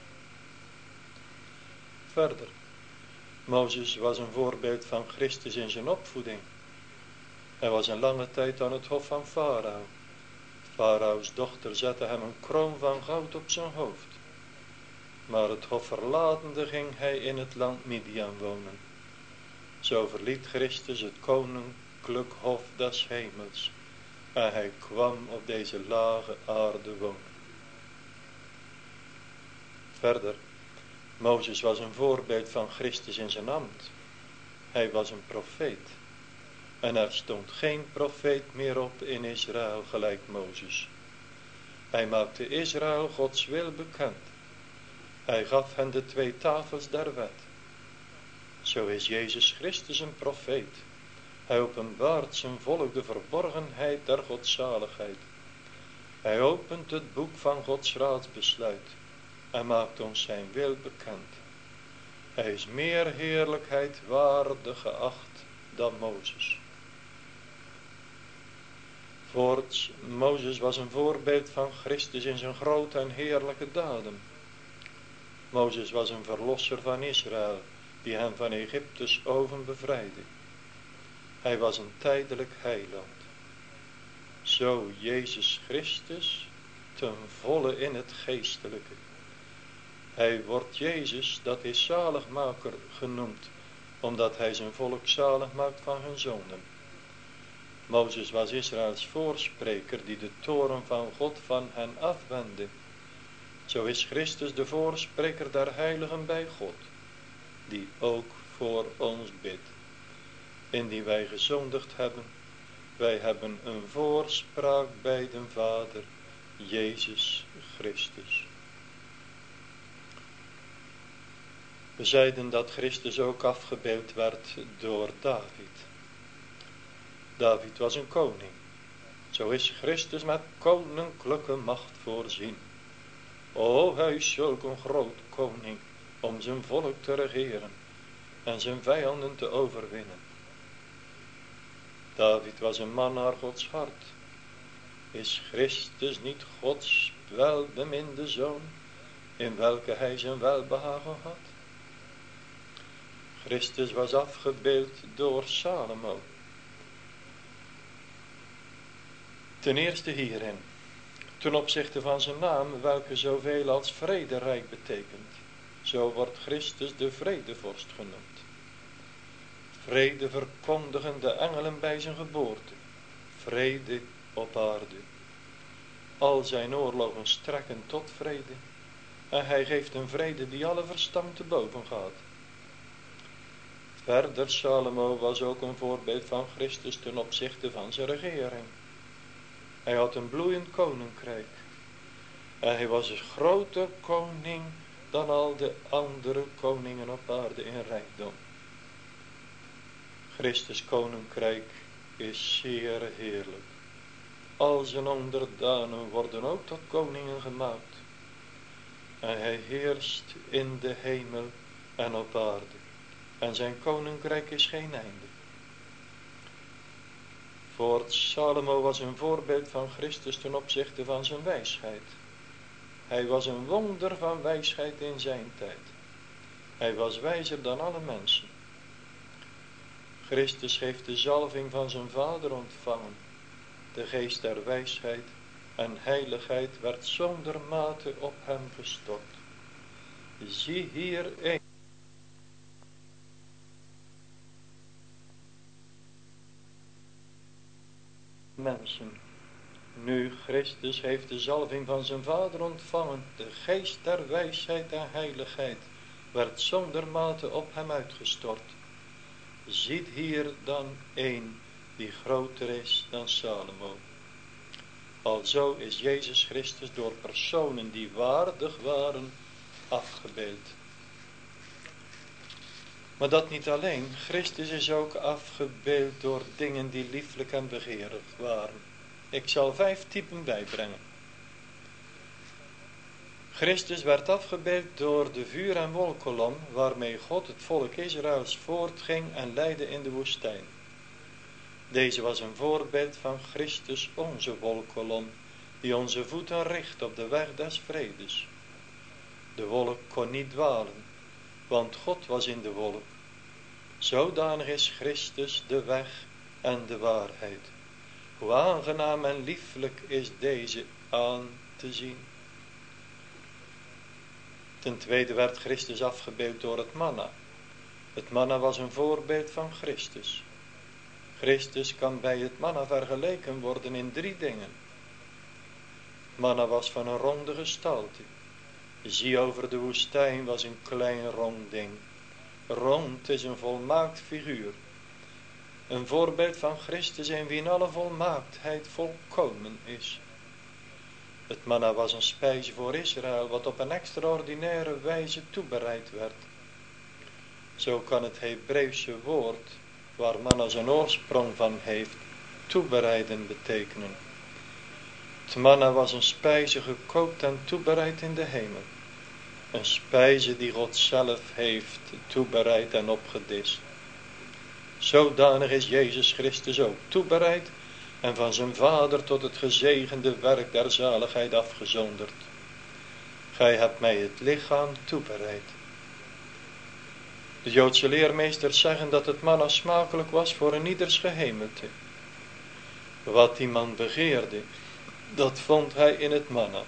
Verder, Mozes was een voorbeeld van Christus in zijn opvoeding. Hij was een lange tijd aan het hof van Farao. Farao's dochter zette hem een kroon van goud op zijn hoofd. Maar het hof verlatende ging hij in het land Midian wonen. Zo verliet Christus het koninklijk hof des hemels. En hij kwam op deze lage aarde wonen. Verder, Mozes was een voorbeeld van Christus in zijn ambt. Hij was een profeet. En er stond geen profeet meer op in Israël gelijk Mozes. Hij maakte Israël Gods wil bekend. Hij gaf hen de 2 tafels der wet. Zo is Jezus Christus een profeet. Hij openbaart zijn volk de verborgenheid der godzaligheid. Hij opent het boek van Gods raadsbesluit en maakt ons zijn wil bekend. Hij is meer heerlijkheid waardig geacht dan Mozes. Voorts, Mozes was een voorbeeld van Christus in zijn grote en heerlijke daden. Mozes was een verlosser van Israël, die hen van Egyptes oven bevrijdde. Hij was een tijdelijk heiland. Zo Jezus Christus ten volle in het geestelijke. Hij wordt Jezus, dat is zaligmaker genoemd, omdat hij zijn volk zalig maakt van hun zonden. Mozes was Israëls voorspreker die de toorn van God van hen afwendde. Zo is Christus de voorspreker der heiligen bij God, die ook voor ons bidt. Indien wij gezondigd hebben, wij hebben een voorspraak bij den Vader, Jezus Christus. We zeiden dat Christus ook afgebeeld werd door David. David was een koning. Zo is Christus met koninklijke macht voorzien. O, hij is zulk een groot koning om zijn volk te regeren en zijn vijanden te overwinnen. David was een man naar Gods hart. Is Christus niet Gods welbeminde zoon, in welke hij zijn welbehagen had? Christus was afgebeeld door Salomo. Ten eerste hierin, ten opzichte van zijn naam, welke zoveel als vrederijk betekent. Zo wordt Christus de vredevorst genoemd. Vrede verkondigen de engelen bij zijn geboorte. Vrede op aarde. Al zijn oorlogen strekken tot vrede. En hij geeft een vrede die alle verstand te boven gaat. Verder, Salomo was ook een voorbeeld van Christus ten opzichte van zijn regering. Hij had een bloeiend koninkrijk. En hij was een groter koning dan al de andere koningen op aarde in rijkdom. Christus koninkrijk is zeer heerlijk. Al zijn onderdanen worden ook tot koningen gemaakt. En hij heerst in de hemel en op aarde. En zijn koninkrijk is geen einde. Voorts, Salomo was een voorbeeld van Christus ten opzichte van zijn wijsheid. Hij was een wonder van wijsheid in zijn tijd. Hij was wijzer dan alle mensen. Christus heeft de zalving van zijn Vader ontvangen. De geest der wijsheid en heiligheid werd zonder mate op hem gestort. Zie hier een. Mensen. Nu Christus heeft de zalving van zijn Vader ontvangen. De geest der wijsheid en heiligheid werd zonder mate op hem uitgestort. Ziet hier dan een die groter is dan Salomo. Alzo is Jezus Christus door personen die waardig waren afgebeeld. Maar dat niet alleen. Christus is ook afgebeeld door dingen die lieflijk en begeerig waren. Ik zal 5 typen bijbrengen. Christus werd afgebeeld door de vuur- en wolkolom waarmee God het volk Israëls voortging en leidde in de woestijn. Deze was een voorbeeld van Christus, onze wolkolom, die onze voeten richt op de weg des vredes. De wolk kon niet dwalen, want God was in de wolk. Zodanig is Christus de weg en de waarheid. Hoe aangenaam en lieflijk is deze aan te zien. Ten tweede werd Christus afgebeeld door het manna. Het manna was een voorbeeld van Christus. Christus kan bij het manna vergeleken worden in 3 dingen. Manna was van een ronde gestalte. Zie over de woestijn was een klein rond ding. Rond is een volmaakt figuur. Een voorbeeld van Christus in wie alle volmaaktheid volkomen is. Het manna was een spijs voor Israël wat op een extraordinaire wijze toebereid werd. Zo kan het Hebreeuwse woord, waar manna zijn oorsprong van heeft, toebereiden betekenen. Het manna was een spijze gekookt en toebereid in de hemel. Een spijze die God zelf heeft toebereid en opgedist. Zodanig is Jezus Christus ook toebereid en van zijn Vader tot het gezegende werk der zaligheid afgezonderd. Gij hebt mij het lichaam toebereid. De Joodse leermeesters zeggen dat het manna smakelijk was voor een ieders gehemelte. Wat die man begeerde, dat vond hij in het manna.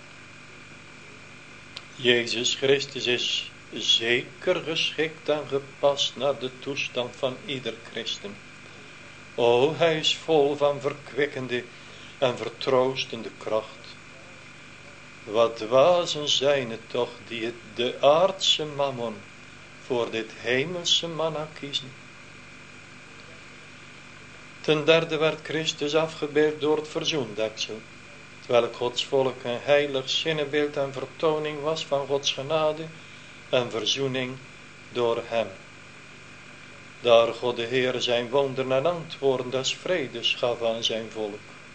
Jezus Christus is zeker geschikt en gepast naar de toestand van ieder christen. O, hij is vol van verkwikkende en vertroostende kracht. Wat dwazen zijn het toch die het de aardse mammon voor dit hemelse manna kiezen. Ten derde werd Christus afgebeeld door het verzoendeksel, terwijl Gods volk een heilig zinnebeeld en vertoning was van Gods genade en verzoening door hem. Daar God de Heer zijn wonderen en antwoorden des vredes gaf aan zijn volk.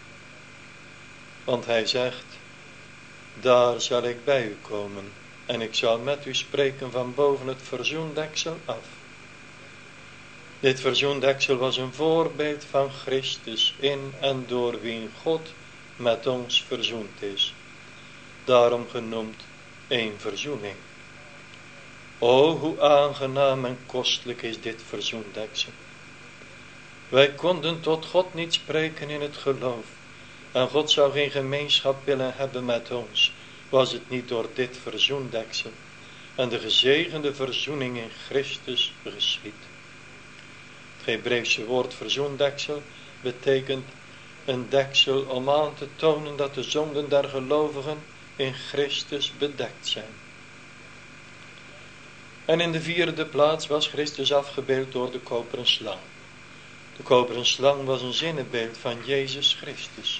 Want hij zegt, daar zal ik bij u komen en ik zal met u spreken van boven het verzoendeksel af. Dit verzoendeksel was een voorbeeld van Christus in en door wie God met ons verzoend is. Daarom genoemd een verzoening. O, hoe aangenaam en kostelijk is dit verzoendeksel. Wij konden tot God niet spreken in het geloof. En God zou geen gemeenschap willen hebben met ons, was het niet door dit verzoendeksel en de gezegende verzoening in Christus geschied. Het Hebreeuwse woord verzoendeksel betekent een deksel om aan te tonen dat de zonden der gelovigen in Christus bedekt zijn. En in de vierde plaats was Christus afgebeeld door de koperen slang. De koperen slang was een zinnebeeld van Jezus Christus.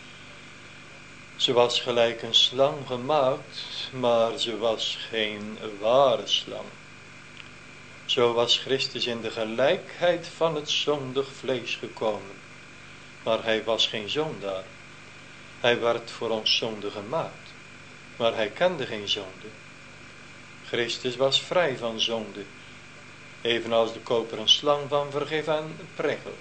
Ze was gelijk een slang gemaakt, maar ze was geen ware slang. Zo was Christus in de gelijkheid van het zondig vlees gekomen. Maar hij was geen zondaar. Hij werd voor ons zonde gemaakt. Maar hij kende geen zonde. Christus was vrij van zonde. Evenals de koperen slang van vergif en prikkel.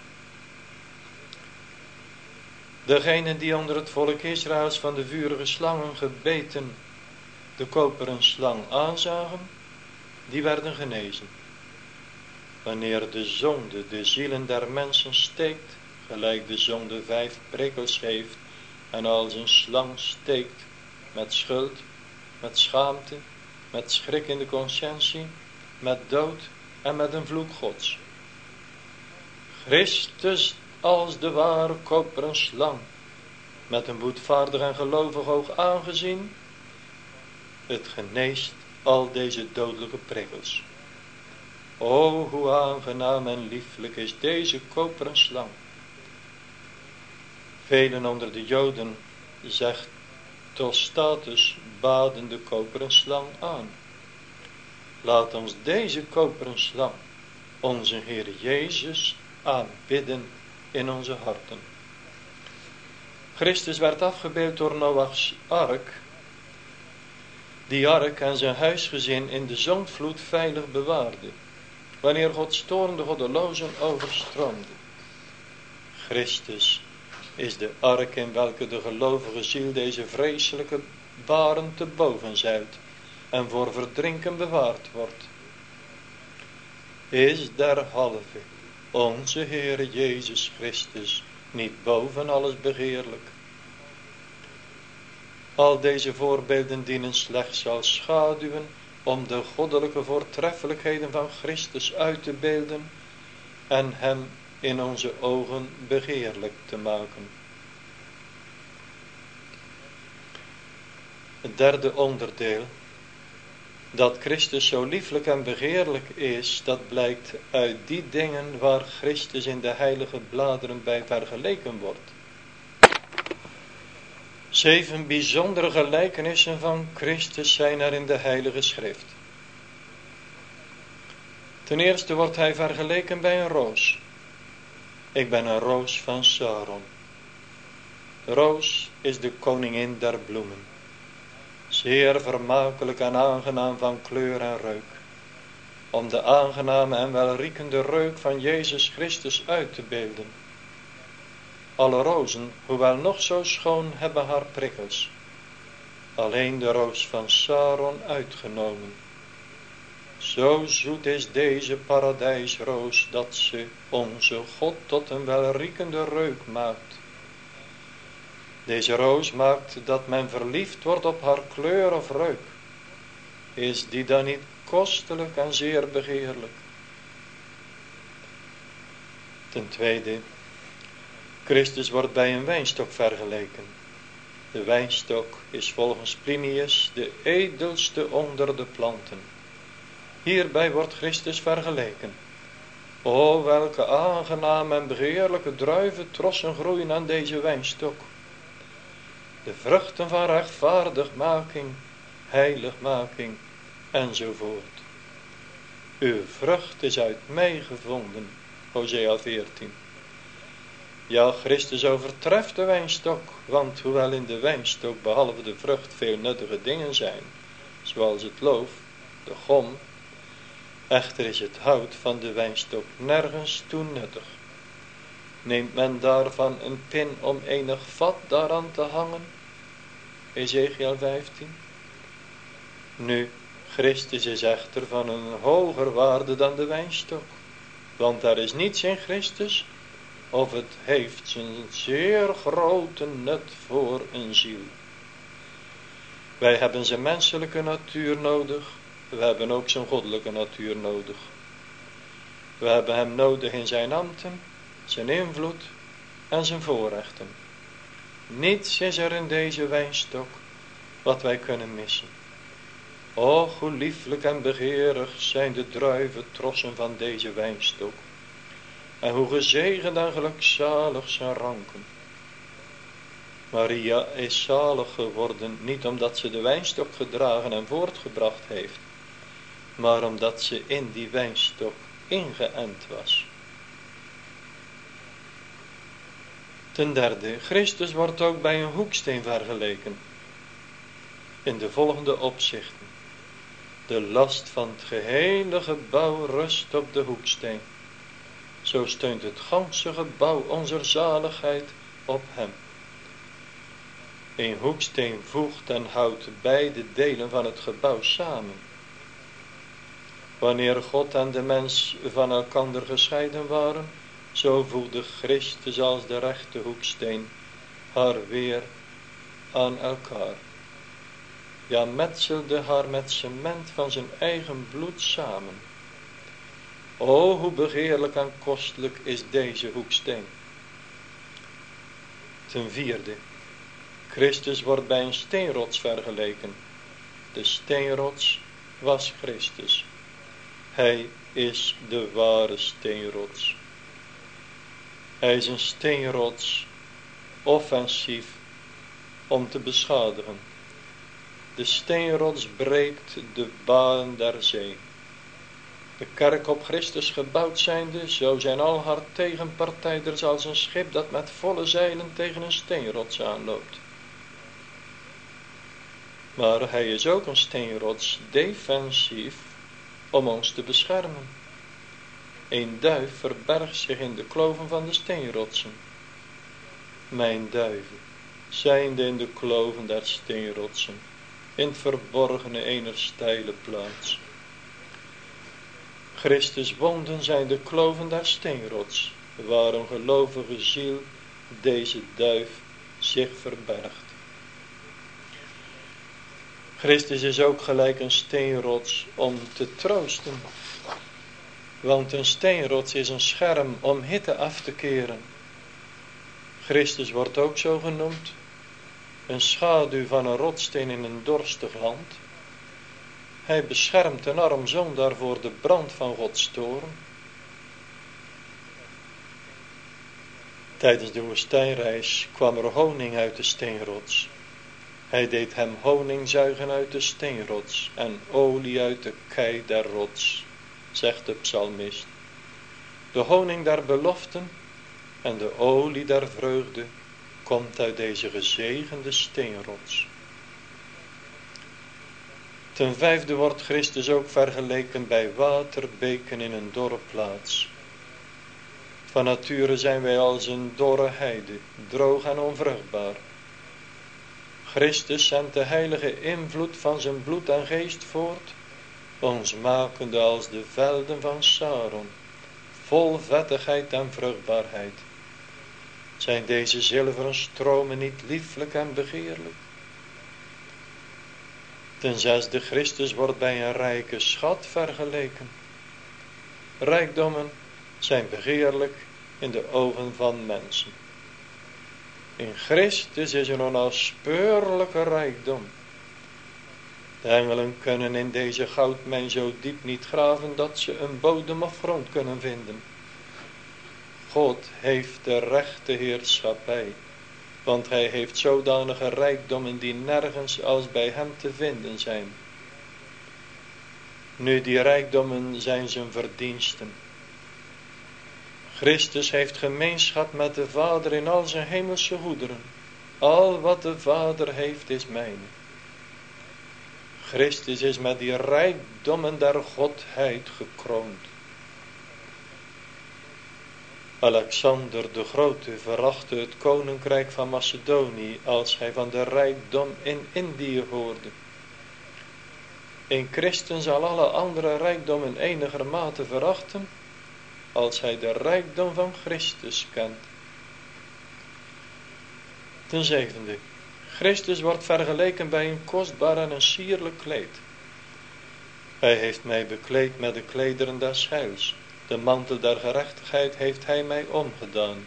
Degenen die onder het volk Israëls van de vurige slangen gebeten de koperen slang aanzagen, die werden genezen. Wanneer de zonde de zielen der mensen steekt, gelijk de zonde 5 prikkels heeft en als een slang steekt met schuld, met schaamte, met schrik in de conscientie, met dood en met een vloek Gods. Christus als de ware koperen slang, met een boetvaardig en gelovig oog aangezien, het geneest al deze dodelijke prikkels. O, hoe aangenaam en lieflijk is deze koperen slang. Velen onder de Joden, zegt Tostatus, baden de koperen slang aan. Laat ons deze koperen slang, onze Heer Jezus, aanbidden in onze harten. Christus werd afgebeeld door Noachs ark. Die ark en zijn huisgezin in de zondvloed veilig bewaarde, wanneer Gods toorn de goddelozen overstroomde. Christus is de ark in welke de gelovige ziel deze vreselijke baren te boven zeilt en voor verdrinken bewaard wordt. Is derhalve onze Heer Jezus Christus niet boven alles begeerlijk. Al deze voorbeelden dienen slechts als schaduwen om de goddelijke voortreffelijkheden van Christus uit te beelden en hem in onze ogen begeerlijk te maken. Het derde onderdeel, dat Christus zo lieflijk en begeerlijk is, dat blijkt uit die dingen waar Christus in de heilige bladeren bij vergeleken wordt. 7 bijzondere gelijkenissen van Christus zijn er in de heilige schrift. Ten eerste wordt hij vergeleken bij een roos. Ik ben een roos van Saron. De roos is de koningin der bloemen. Zeer vermakelijk en aangenaam van kleur en reuk. Om de aangename en welriekende reuk van Jezus Christus uit te beelden. Alle rozen, hoewel nog zo schoon, hebben haar prikkels. Alleen de roos van Saron uitgenomen. Zo zoet is deze paradijsroos, dat ze onze God tot een welriekende reuk maakt. Deze roos maakt dat men verliefd wordt op haar kleur of reuk. Is die dan niet kostelijk en zeer begeerlijk? Ten tweede, Christus wordt bij een wijnstok vergeleken. De wijnstok is volgens Plinius de edelste onder de planten. Hierbij wordt Christus vergeleken. O, welke aangename en begeerlijke druiventrossen groeien aan deze wijnstok. De vruchten van rechtvaardigmaking, heiligmaking enzovoort. Uw vrucht is uit mij gevonden, Hosea 14. Ja, Christus overtreft de wijnstok, want hoewel in de wijnstok behalve de vrucht veel nuttige dingen zijn, zoals het loof, de gom, echter is het hout van de wijnstok nergens toe nuttig. Neemt men daarvan een pin om enig vat daaraan te hangen? Ezekiel 15. Nu, Christus is echter van een hoger waarde dan de wijnstok, want er is niets in Christus, of het heeft zijn zeer grote nut voor een ziel. Wij hebben zijn menselijke natuur nodig, we hebben ook zijn goddelijke natuur nodig. We hebben hem nodig in zijn ambten, zijn invloed en zijn voorrechten. Niets is er in deze wijnstok wat wij kunnen missen. Och, hoe lieflijk en begeerig zijn de druiventrossen van deze wijnstok. En hoe gezegend en gelukzalig zijn ranken. Maria is zalig geworden, niet omdat ze de wijnstok gedragen en voortgebracht heeft, maar omdat ze in die wijnstok ingeënt was. Ten derde, Christus wordt ook bij een hoeksteen vergeleken. In de volgende opzichten. De last van het gehele gebouw rust op de hoeksteen. Zo steunt het ganse gebouw onze zaligheid op hem. Een hoeksteen voegt en houdt beide delen van het gebouw samen. Wanneer God en de mens van elkander gescheiden waren, zo voegde Christus als de rechte hoeksteen haar weer aan elkaar. Ja, metselde haar met cement van zijn eigen bloed samen. O, hoe begeerlijk en kostelijk is deze hoeksteen. Ten vierde, Christus wordt bij een steenrots vergeleken. De steenrots was Christus. Hij is de ware steenrots. Hij is een steenrots, offensief, om te beschadigen. De steenrots breekt de baan der zee. De kerk op Christus gebouwd zijnde, zo zijn al haar tegenpartijders als een schip dat met volle zeilen tegen een steenrots aanloopt. Maar hij is ook een steenrots defensief om ons te beschermen. Een duif verbergt zich in de kloven van de steenrotsen. Mijn duiven, zijnde in de kloven der steenrotsen, in het verborgene ener steile plaats. Christus wonden zijn de kloven der steenrots, waar een gelovige ziel deze duif zich verbergt. Christus is ook gelijk een steenrots om te troosten. Want een steenrots is een scherm om hitte af te keren. Christus wordt ook zo genoemd. Een schaduw van een rotssteen in een dorstig land. Hij beschermt een arm zondaar voor de brand van Gods toorn. Tijdens de woestijnreis kwam er honing uit de steenrots. Hij deed hem honing zuigen uit de steenrots en olie uit de kei der rots, zegt de psalmist. De honing der beloften en de olie der vreugde komt uit deze gezegende steenrots. Ten vijfde wordt Christus ook vergeleken bij waterbeken in een dorre plaats. Van nature zijn wij als een dorre heide, droog en onvruchtbaar. Christus zendt de heilige invloed van zijn bloed en geest voort, ons makende als de velden van Saron, vol vettigheid en vruchtbaarheid. Zijn deze zilveren stromen niet lieflijk en begeerlijk? Ten zesde, Christus wordt bij een rijke schat vergeleken. Rijkdommen zijn begeerlijk in de ogen van mensen. In Christus is er een onnaspeurlijke rijkdom. De engelen kunnen in deze goudmijn zo diep niet graven dat ze een bodem of grond kunnen vinden. God heeft de rechte heerschappij, want hij heeft zodanige rijkdommen die nergens als bij hem te vinden zijn. Nu, die rijkdommen zijn zijn verdiensten. Christus heeft gemeenschap met de Vader in al zijn hemelse goederen. Al wat de Vader heeft is mijn. Christus is met die rijkdommen der Godheid gekroond. Alexander de Grote verachtte het koninkrijk van Macedonië als hij van de rijkdom in Indië hoorde. Een christen zal alle andere rijkdommen enigermate verachten als hij de rijkdom van Christus kent. Ten zevende, Christus wordt vergeleken bij een kostbaar en een sierlijk kleed. Hij heeft mij bekleed met de klederen des heils. De mantel der gerechtigheid heeft hij mij omgedaan.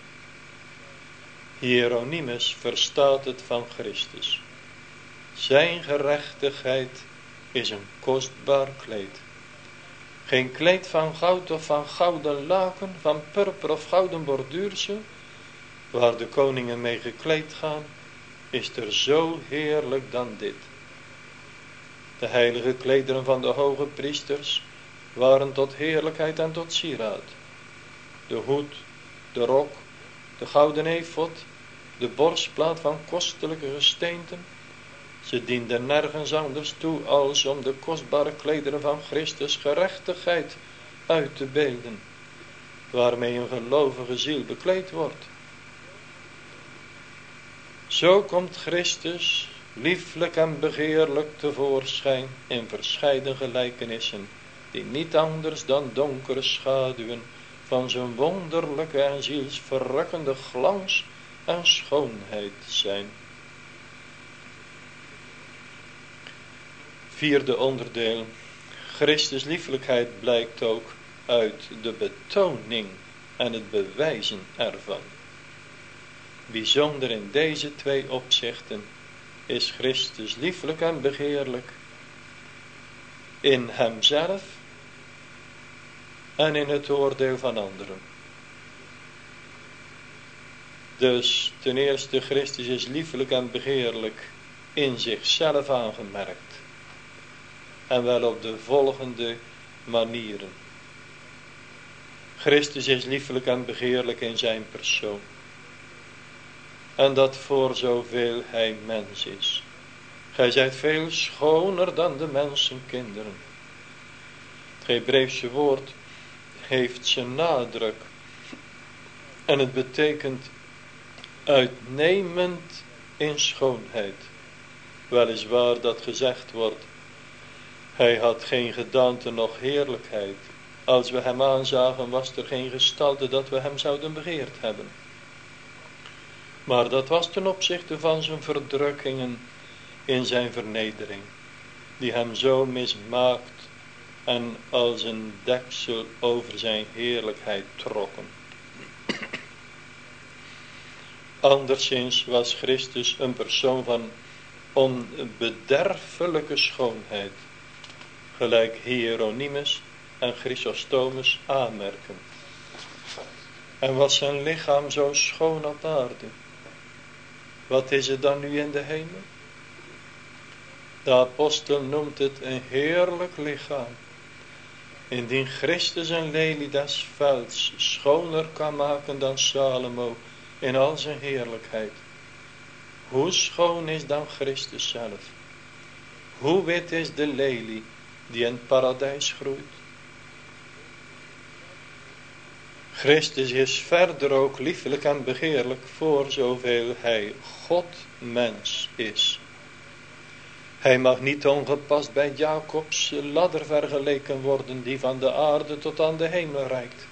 Hieronymus verstaat het van Christus. Zijn gerechtigheid is een kostbaar kleed. Geen kleed van goud of van gouden laken, van purper of gouden borduursel, waar de koningen mee gekleed gaan, is er zo heerlijk dan dit. De heilige klederen van de hoge priesters waren tot heerlijkheid en tot sieraad. De hoed, de rok, de gouden efod, de borstplaat van kostelijke gesteenten. Ze dienden nergens anders toe als om de kostbare klederen van Christus gerechtigheid uit te beelden, waarmee een gelovige ziel bekleed wordt. Zo komt Christus lieflijk en begeerlijk tevoorschijn in verscheiden gelijkenissen, die niet anders dan donkere schaduwen van zijn wonderlijke en zielsverrukkende glans en schoonheid zijn. Vierde onderdeel. Christus lieflijkheid blijkt ook uit de betoning en het bewijzen ervan. Bijzonder in deze twee opzichten is Christus lieflijk en begeerlijk in hemzelf en in het oordeel van anderen. Dus ten eerste, Christus is liefelijk en begeerlijk in zichzelf aangemerkt. En wel op de volgende manieren. Christus is liefelijk en begeerlijk in zijn persoon. En dat voor zoveel hij mens is. Gij zijt veel schoner dan de mensenkinderen. Het Hebreeuwse woord heeft zijn nadruk. En het betekent uitnemend in schoonheid. Weliswaar dat gezegd wordt. Hij had geen gedaante noch heerlijkheid. Als we hem aanzagen was er geen gestalte dat we hem zouden begeerd hebben. Maar dat was ten opzichte van zijn verdrukkingen in zijn vernedering, die hem zo mismaakt en als een deksel over zijn heerlijkheid trokken. Anderszins was Christus een persoon van onbederfelijke schoonheid, gelijk Hieronymus en Chrysostomus aanmerken. En was zijn lichaam zo schoon op aarde, wat is het dan nu in de hemel? De apostel noemt het een heerlijk lichaam, indien Christus een lelie des velds schoner kan maken dan Salomo in al zijn heerlijkheid. Hoe schoon is dan Christus zelf? Hoe wit is de lelie die in het paradijs groeit? Christus is verder ook liefelijk en begeerlijk voor zoveel hij God mens is. Hij mag niet ongepast bij Jacobs ladder vergeleken worden die van de aarde tot aan de hemel reikt.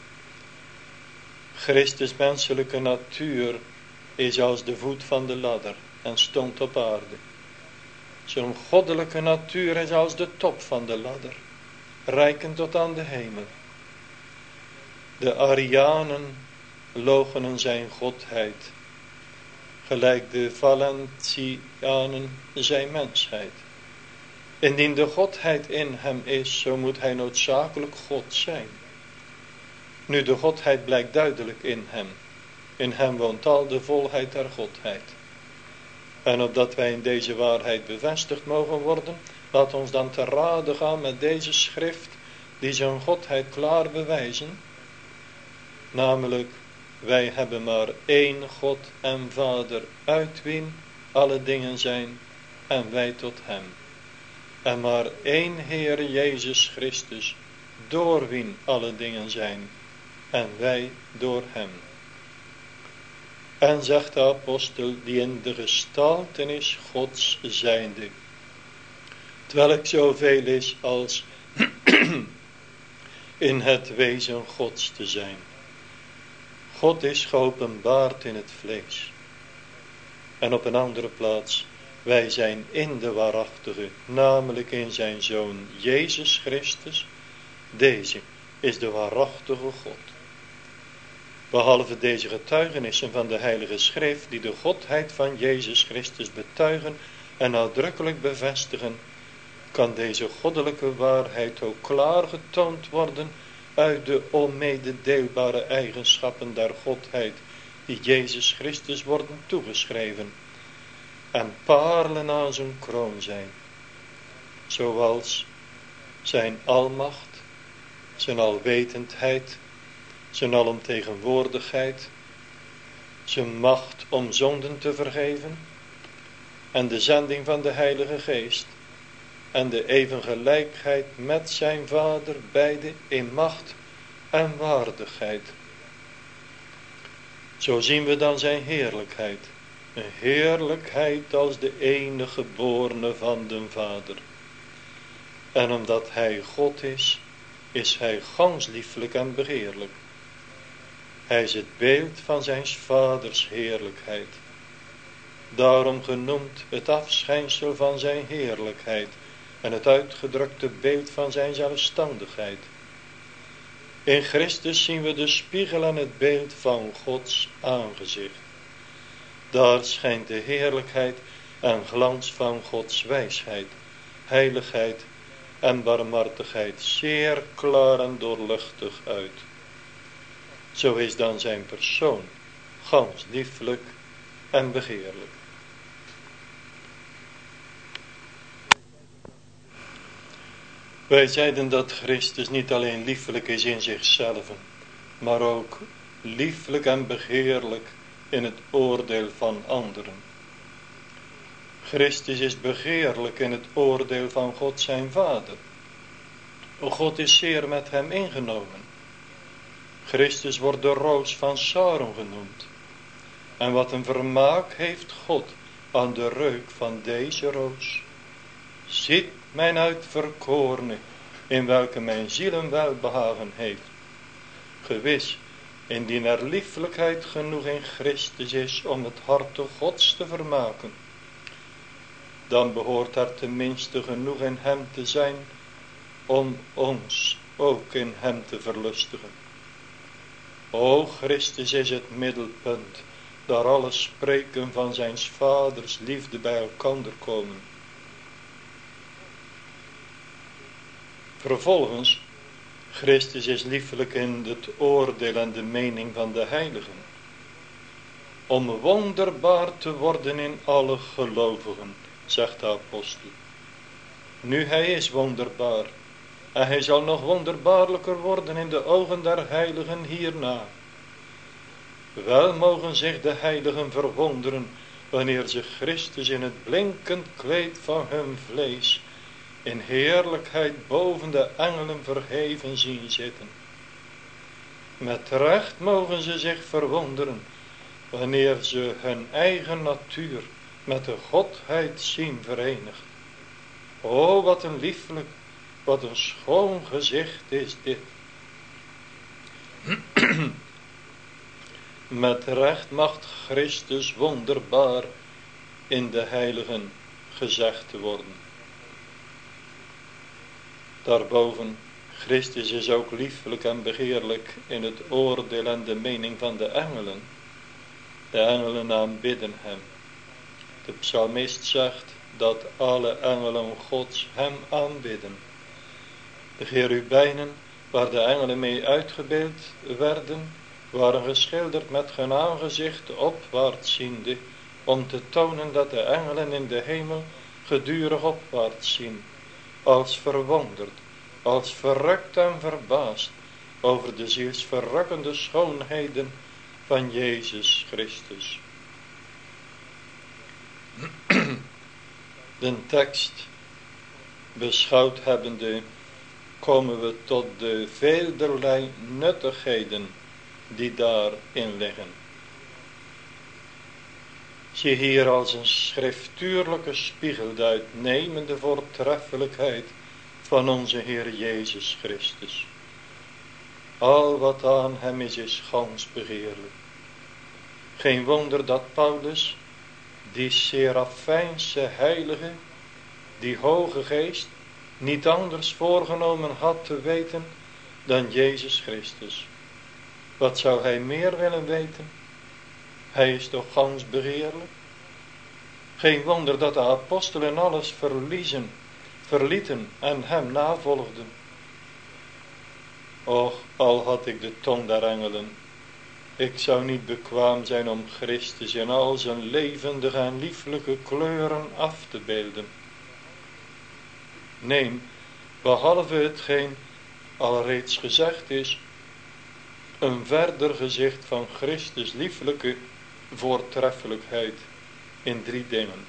Christus menselijke natuur is als de voet van de ladder en stond op aarde. Zijn goddelijke natuur is als de top van de ladder, reikend tot aan de hemel. De Arianen loochenen zijn godheid, gelijk de Valentianen zijn mensheid. Indien de godheid in hem is, zo moet hij noodzakelijk God zijn. Nu de godheid blijkt duidelijk in hem. In hem woont al de volheid der godheid. En opdat wij in deze waarheid bevestigd mogen worden, laat ons dan te rade gaan met deze schrift, die zijn godheid klaar bewijzen. Namelijk, wij hebben maar één God en Vader, uit wien alle dingen zijn, en wij tot hem. En maar één Heer Jezus Christus, door wien alle dingen zijn, en wij door hem. En zegt de apostel, die in de gestaltenis Gods zijnde, terwijl zoveel is als in het wezen Gods te zijn. God is geopenbaard in het vlees. En op een andere plaats, wij zijn in de waarachtige, namelijk in zijn Zoon Jezus Christus. Deze is de waarachtige God. Behalve deze getuigenissen van de Heilige Schrift, die de godheid van Jezus Christus betuigen en nadrukkelijk bevestigen, kan deze goddelijke waarheid ook klaar getoond worden uit de onmededeelbare eigenschappen der godheid, die Jezus Christus worden toegeschreven, en parelen aan zijn kroon zijn, zoals zijn almacht, zijn alwetendheid, zijn alomtegenwoordigheid, zijn macht om zonden te vergeven, en de zending van de Heilige Geest, en de evengelijkheid met zijn Vader, beide in macht en waardigheid. Zo zien we dan zijn heerlijkheid, een heerlijkheid als de enige geborene van den Vader. En omdat hij God is hij gans lieflijk en begeerlijk. Hij is het beeld van zijn Vaders heerlijkheid. Daarom genoemd het afschijnsel van zijn heerlijkheid en het uitgedrukte beeld van zijn zelfstandigheid. In Christus zien we de spiegel en het beeld van Gods aangezicht. Daar schijnt de heerlijkheid en glans van Gods wijsheid, heiligheid en barmhartigheid zeer klaar en doorluchtig uit. Zo is dan zijn persoon gans lieflijk en begeerlijk. Wij zeiden dat Christus niet alleen lieflijk is in zichzelf, maar ook lieflijk en begeerlijk in het oordeel van anderen. Christus is begeerlijk in het oordeel van God zijn Vader. God is zeer met hem ingenomen. Christus wordt de roos van Sharon genoemd. En wat een vermaak heeft God aan de reuk van deze roos. Ziet mijn uitverkorene, in welke mijn ziel een welbehagen heeft. Gewis, indien er lieflijkheid genoeg in Christus is om het hart Gods te vermaken, dan behoort er tenminste genoeg in hem te zijn om ons ook in hem te verlustigen. O, Christus is het middelpunt, daar alle spreken van zijn vaders liefde bij elkander komen. Vervolgens, Christus is liefelijk in het oordeel en de mening van de heiligen, om wonderbaar te worden in alle gelovigen, zegt de apostel. Nu hij is wonderbaar, en hij zal nog wonderbaarlijker worden in de ogen der heiligen hierna. Wel mogen zich de heiligen verwonderen, wanneer ze Christus in het blinkend kleed van hun vlees in heerlijkheid boven de engelen verheven zien zitten. Met recht mogen ze zich verwonderen, wanneer ze hun eigen natuur met de Godheid zien verenigd. O, wat een lieflijk, wat een schoon gezicht is dit. Met recht mag Christus wonderbaar in de heiligen gezegd te worden. Daarboven, Christus is ook liefelijk en begeerlijk in het oordeel en de mening van de engelen. De engelen aanbidden hem. De psalmist zegt dat alle engelen Gods hem aanbidden. De cherubijnen, waar de engelen mee uitgebeeld werden, waren geschilderd met hun aangezicht opwaarts ziende, om te tonen dat de engelen in de hemel gedurig opwaarts zien, als verwonderd, als verrukt en verbaasd over de zielsverrukkende schoonheden van Jezus Christus. De tekst beschouwd hebbende, komen we tot de velerlei nuttigheden die daarin liggen. Zie hier als een schriftuurlijke spiegel de uitnemende voortreffelijkheid van onze Heer Jezus Christus. Al wat aan hem is gans begeerlijk. Geen wonder dat Paulus, die serafijnse heilige, die hoge geest, niet anders voorgenomen had te weten dan Jezus Christus. Wat zou hij meer willen weten? Hij is toch gans begeerlijk? Geen wonder dat de apostelen alles verlieten en hem navolgden. Och, al had ik de tong der engelen, ik zou niet bekwaam zijn om Christus in al zijn levendige en lieflijke kleuren af te beelden. Neem, behalve hetgeen al reeds gezegd is, een verder gezicht van Christus lieflijke voortreffelijkheid in 3 dingen.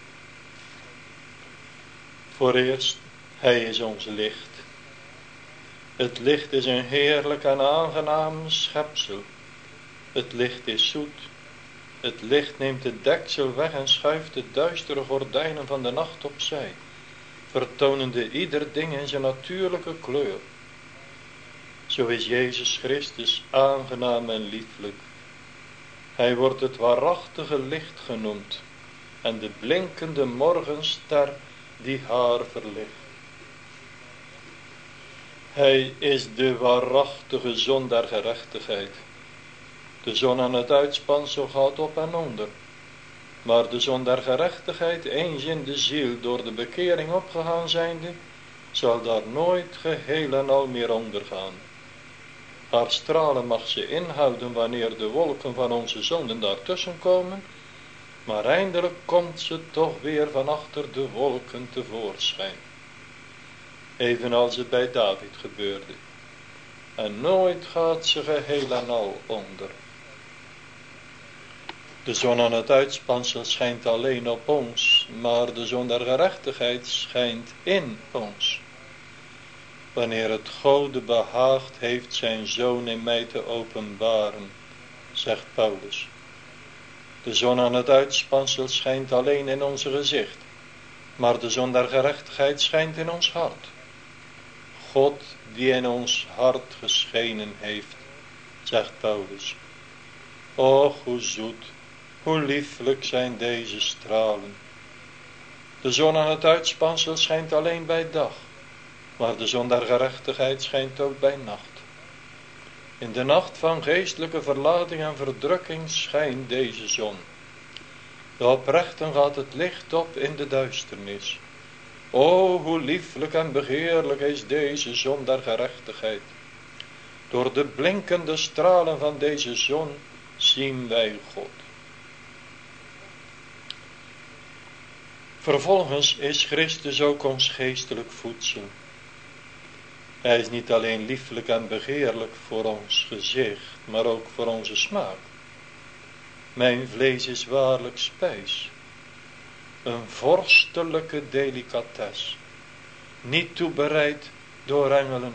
Voor eerst, hij is ons licht. Het licht is een heerlijk en aangenaam schepsel. Het licht is zoet. Het licht neemt het deksel weg en schuift de duistere gordijnen van de nacht opzij, vertonende ieder ding in zijn natuurlijke kleur. Zo is Jezus Christus aangenaam en lieflijk. Hij wordt het waarachtige licht genoemd en de blinkende morgenster die haar verlicht. Hij is de waarachtige zon der gerechtigheid. De zon aan het uitspansel gaat op en onder. Maar de zon der gerechtigheid, eens in de ziel door de bekering opgegaan zijnde, zal daar nooit geheel en al meer ondergaan. Haar stralen mag ze inhouden wanneer de wolken van onze zonden daartussen komen, maar eindelijk komt ze toch weer van achter de wolken tevoorschijn. Evenals het bij David gebeurde. En nooit gaat ze geheel en al onder. De zon aan het uitspansel schijnt alleen op ons, maar de zon der gerechtigheid schijnt in ons. Wanneer het Gode behaagd heeft zijn zoon in mij te openbaren, zegt Paulus. De zon aan het uitspansel schijnt alleen in ons gezicht, maar de zon der gerechtigheid schijnt in ons hart. God die in ons hart geschenen heeft, zegt Paulus. Och, hoe zoet, hoe lieflijk zijn deze stralen. De zon aan het uitspansel schijnt alleen bij dag, maar de zon der gerechtigheid schijnt ook bij nacht. In de nacht van geestelijke verlading en verdrukking schijnt deze zon. De oprechten gaat het licht op in de duisternis. O, hoe lieflijk en begeerlijk is deze zon der gerechtigheid. Door de blinkende stralen van deze zon zien wij God. Vervolgens is Christus ook ons geestelijk voedsel. Hij is niet alleen lieflijk en begeerlijk voor ons gezicht, maar ook voor onze smaak. Mijn vlees is waarlijk spijs. Een vorstelijke delicatesse. Niet toebereid door engelen.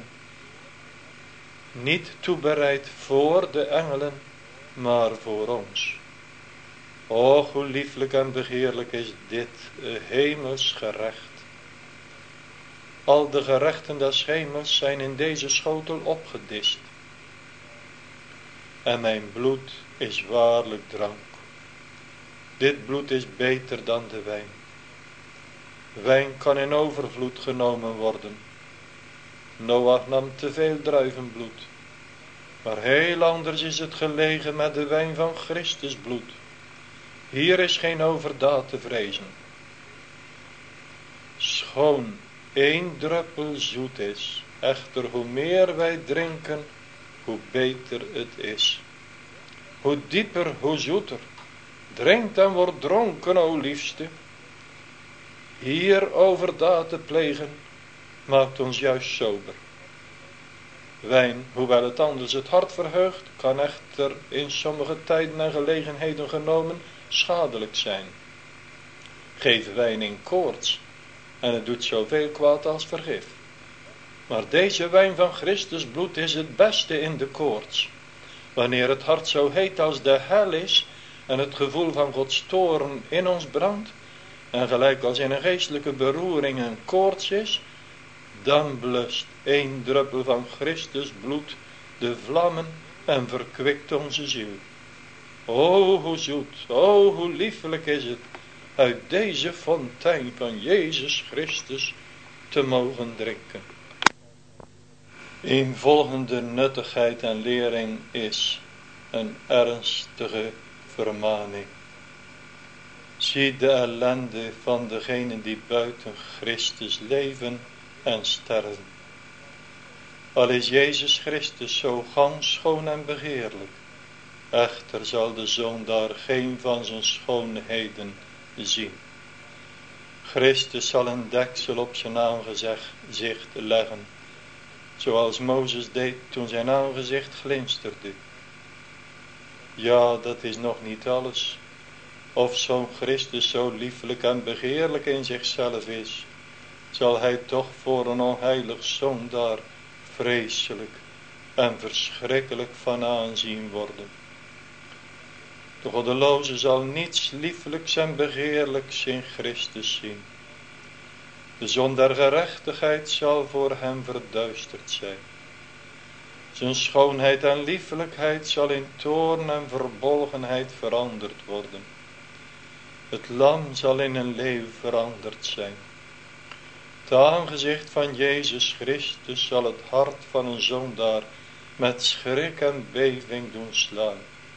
Niet toebereid voor de engelen, maar voor ons. Och, hoe lieflijk en begeerlijk is dit hemels gerecht. Al de gerechten des hemels zijn in deze schotel opgedist. En mijn bloed is waarlijk drank. Dit bloed is beter dan de wijn. Wijn kan in overvloed genomen worden. Noach nam te veel druivenbloed. Maar heel anders is het gelegen met de wijn van Christus bloed. Hier is geen overdaad te vrezen. Schoon 1 druppel zoet is, echter hoe meer wij drinken, hoe beter het is. Hoe dieper, hoe zoeter. Drinkt en wordt dronken, o liefste. Hier overdaad te plegen, maakt ons juist sober. Wijn, hoewel het anders het hart verheugt, kan echter in sommige tijden en gelegenheden genomen schadelijk zijn. Geef wijn in koorts, en het doet zoveel kwaad als vergif. Maar deze wijn van Christus bloed is het beste in de koorts. Wanneer het hart zo heet als de hel is, en het gevoel van Gods toorn in ons brandt, en gelijk als in een geestelijke beroering een koorts is, dan blust 1 druppel van Christus bloed de vlammen en verkwikt onze ziel. O, hoe zoet, o, hoe liefelijk is het uit deze fontein van Jezus Christus te mogen drinken. Een volgende nuttigheid en lering is een ernstige vermaning. Zie de ellende van degenen die buiten Christus leven en sterven. Al is Jezus Christus zo gans schoon en begeerlijk, echter zal de zoon daar geen van zijn schoonheden zien. Christus zal een deksel op zijn aangezicht leggen, zoals Mozes deed toen zijn aangezicht glinsterde. Ja, dat is nog niet alles. Of zo'n Christus zo lieflijk en begeerlijk in zichzelf is, zal hij toch voor een onheilig zondaar vreselijk en verschrikkelijk van aanzien worden. De goddeloze zal niets liefelijks en begeerlijks in Christus zien. De zon der gerechtigheid zal voor hem verduisterd zijn. Zijn schoonheid en liefelijkheid zal in toorn en verbolgenheid veranderd worden. Het lam zal in een leeuw veranderd zijn. Het aangezicht van Jezus Christus zal het hart van een zondaar met schrik en beving doen slaan.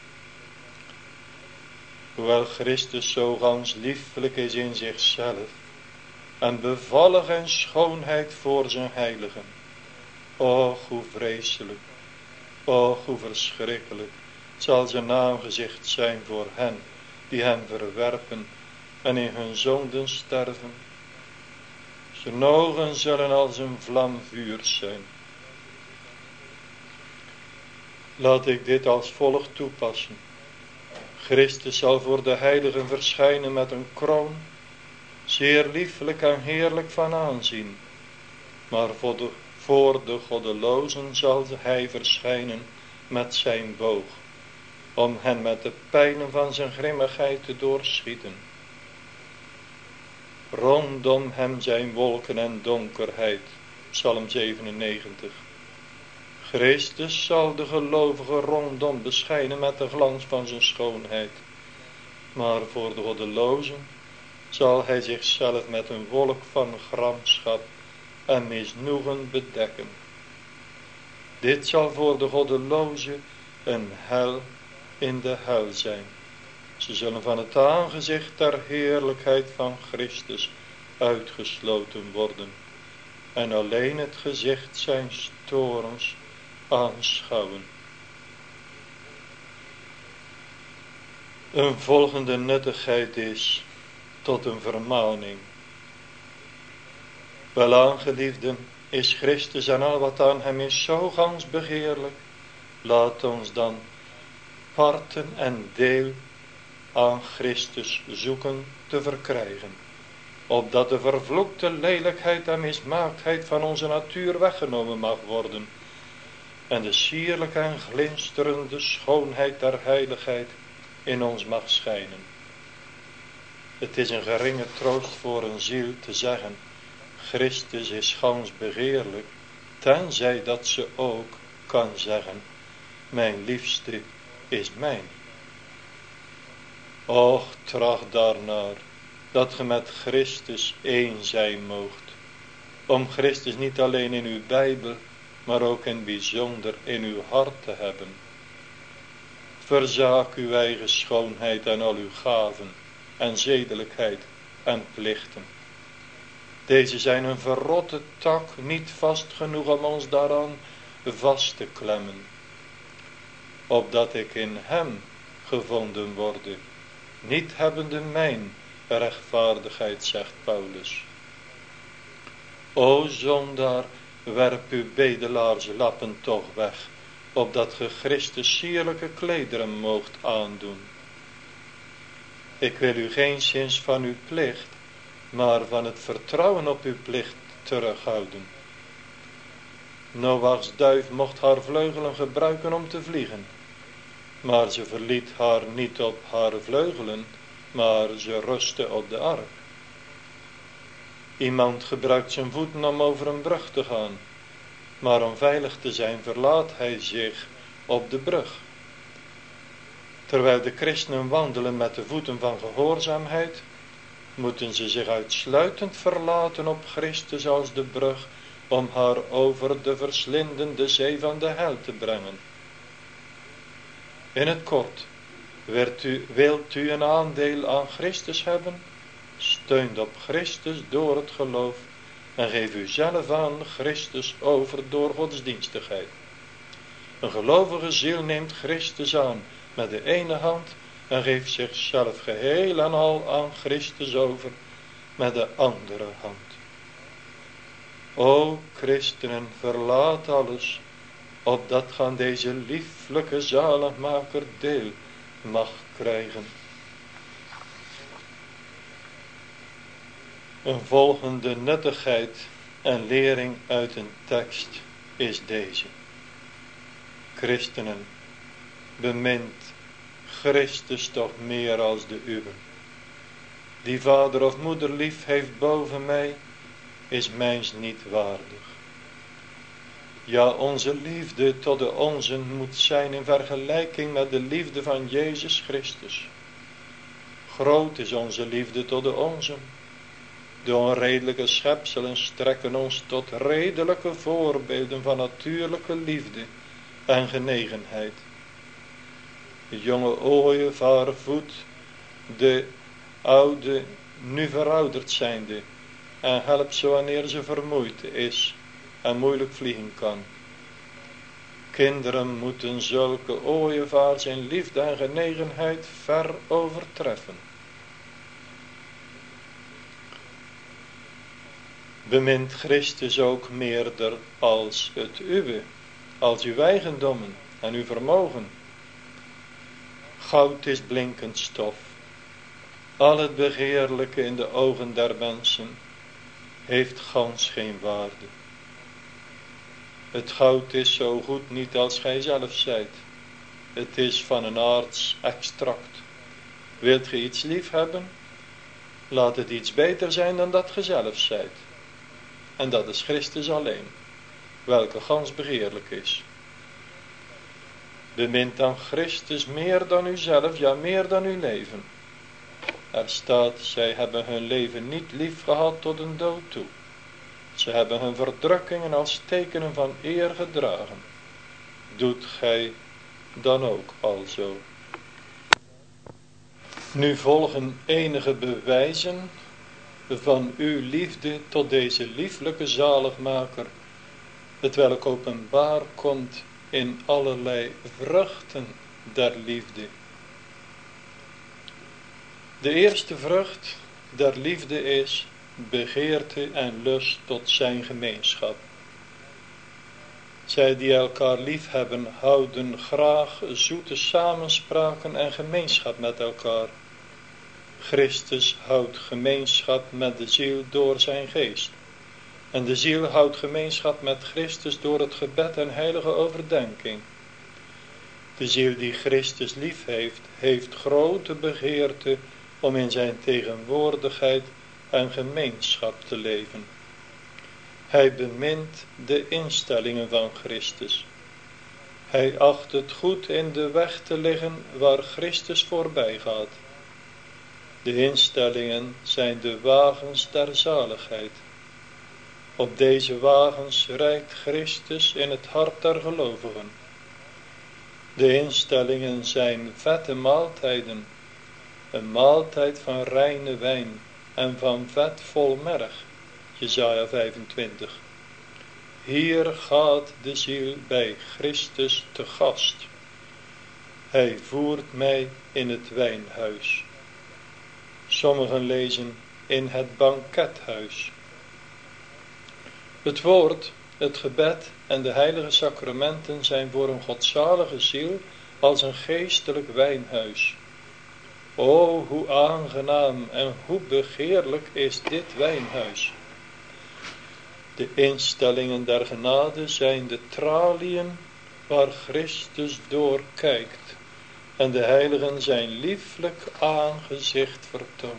Hoewel Christus zo gans lieflijk is in zichzelf en bevallig en schoonheid voor zijn heiligen. Och, hoe vreselijk, och, hoe verschrikkelijk zal zijn aangezicht zijn voor hen die hem verwerpen en in hun zonden sterven. Zijn ogen zullen als een vlam vuur zijn. Laat ik dit als volgt toepassen. Christus zal voor de heiligen verschijnen met een kroon, zeer lieflijk en heerlijk van aanzien. Maar voor de goddelozen zal hij verschijnen met zijn boog, om hen met de pijlen van zijn grimmigheid te doorschieten. Rondom hem zijn wolken en donkerheid. Psalm 97. Christus zal de gelovigen rondom beschijnen met de glans van zijn schoonheid. Maar voor de goddelozen zal hij zichzelf met een wolk van gramschap en misnoegen bedekken. Dit zal voor de goddelozen een hel in de hel zijn. Ze zullen van het aangezicht der heerlijkheid van Christus uitgesloten worden en alleen het gezicht zijns toorns aanschouwen. Een volgende nuttigheid is tot een vermaning. Welaan, geliefden, is Christus en al wat aan hem is zo gans begeerlijk. Laat ons dan parten en deel aan Christus zoeken te verkrijgen, opdat de vervloekte lelijkheid en mismaaktheid van onze natuur weggenomen mag worden en de sierlijke en glinsterende schoonheid der heiligheid in ons mag schijnen. Het is een geringe troost voor een ziel te zeggen: Christus is gans begeerlijk, tenzij dat ze ook kan zeggen: mijn liefste is mijn. Och, tracht daarnaar dat ge met Christus één zijn moogt, om Christus niet alleen in uw Bijbel, maar ook in bijzonder in uw hart te hebben. Verzaak uw eigen schoonheid en al uw gaven en zedelijkheid en plichten. Deze zijn een verrotte tak, niet vast genoeg om ons daaraan vast te klemmen, opdat ik in hem gevonden worde, niet hebbende mijn rechtvaardigheid, zegt Paulus. O zondaar, werp uw bedelaarslappen toch weg, opdat ge Christus sierlijke klederen moogt aandoen. Ik wil u geenszins van uw plicht, maar van het vertrouwen op uw plicht terughouden. Noachs duif mocht haar vleugelen gebruiken om te vliegen, maar ze verliet haar niet op haar vleugelen, maar ze rustte op de ark. Iemand gebruikt zijn voeten om over een brug te gaan, maar om veilig te zijn verlaat hij zich op de brug. Terwijl de christenen wandelen met de voeten van gehoorzaamheid, moeten ze zich uitsluitend verlaten op Christus als de brug, om haar over de verslindende zee van de hel te brengen. In het kort, wilt u een aandeel aan Christus hebben? Steunt op Christus door het geloof en geef u zelf aan Christus over door godsdienstigheid. Een gelovige ziel neemt Christus aan met de ene hand en geeft zichzelf geheel en al aan Christus over met de andere hand. O christenen, verlaat alles, opdat gaan deze lieflijke zaligmaker deel mag krijgen. Een volgende nuttigheid en lering uit een tekst is deze. Christenen, bemint Christus toch meer als de uwe. Die vader of moeder lief heeft boven mij, is mijns niet waardig. Ja, onze liefde tot de onzen moet zijn in vergelijking met de liefde van Jezus Christus. Groot is onze liefde tot de onzen. De onredelijke schepselen strekken ons tot redelijke voorbeelden van natuurlijke liefde en genegenheid. De jonge ooievaar voedt de oude, nu verouderd zijnde, en helpt ze wanneer ze vermoeid is en moeilijk vliegen kan. Kinderen moeten zulke ooievaars in liefde en genegenheid ver overtreffen. Bemint Christus ook meerder als het uwe, als uw eigendommen en uw vermogen. Goud is blinkend stof. Al het begeerlijke in de ogen der mensen heeft gans geen waarde. Het goud is zo goed niet als gij zelf zijt. Het is van een aards extract. Wilt ge iets lief hebben? Laat het iets beter zijn dan dat ge zelf zijt. En dat is Christus alleen, welke gans begeerlijk is. Bemint dan Christus meer dan uzelf, ja meer dan uw leven. Er staat, zij hebben hun leven niet lief gehad tot een dood toe. Ze hebben hun verdrukkingen als tekenen van eer gedragen. Doet gij dan ook alzo. Nu volgen enige bewijzen van uw liefde tot deze lieflijke zaligmaker, hetwelk openbaar komt in allerlei vruchten der liefde. De eerste vrucht der liefde is begeerte en lust tot zijn gemeenschap. Zij die elkaar lief hebben, houden graag zoete samenspraken en gemeenschap met elkaar. Christus houdt gemeenschap met de ziel door zijn geest. En de ziel houdt gemeenschap met Christus door het gebed en heilige overdenking. De ziel die Christus lief heeft, heeft grote begeerte om in zijn tegenwoordigheid en gemeenschap te leven. Hij bemint de instellingen van Christus. Hij acht het goed in de weg te liggen waar Christus voorbij gaat. De instellingen zijn de wagens der zaligheid. Op deze wagens rijdt Christus in het hart der gelovigen. De instellingen zijn vette maaltijden, een maaltijd van reine wijn en van vet vol merg. Jesaja 25. Hier gaat de ziel bij Christus te gast. Hij voert mij in het wijnhuis. Sommigen lezen in het bankethuis. Het woord, het gebed en de heilige sacramenten zijn voor een godzalige ziel als een geestelijk wijnhuis. O, hoe aangenaam en hoe begeerlijk is dit wijnhuis. De instellingen der genade zijn de traliën waar Christus door kijkt en de heiligen zijn lieflijk aangezicht vertoont.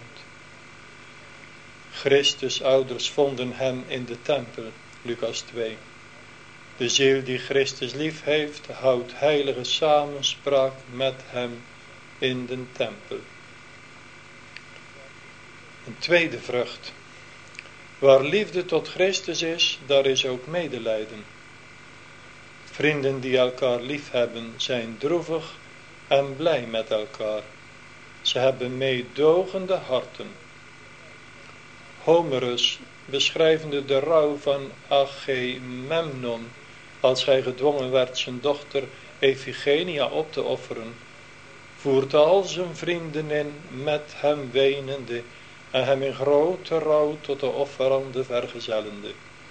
Christus ouders vonden hem in de tempel, Lucas 2. De ziel die Christus lief heeft, houdt heilige samenspraak met hem in de tempel. Een tweede vrucht. Waar liefde tot Christus is, daar is ook medelijden. Vrienden die elkaar lief hebben, zijn droevig en blij met elkaar. Ze hebben meedogende harten. Homerus, beschrijvende de rouw van Agamemnon, als hij gedwongen werd zijn dochter Iphigenia op te offeren, voert al zijn vrienden in met hem wenende en hem in grote rouw tot de offerande vergezellende.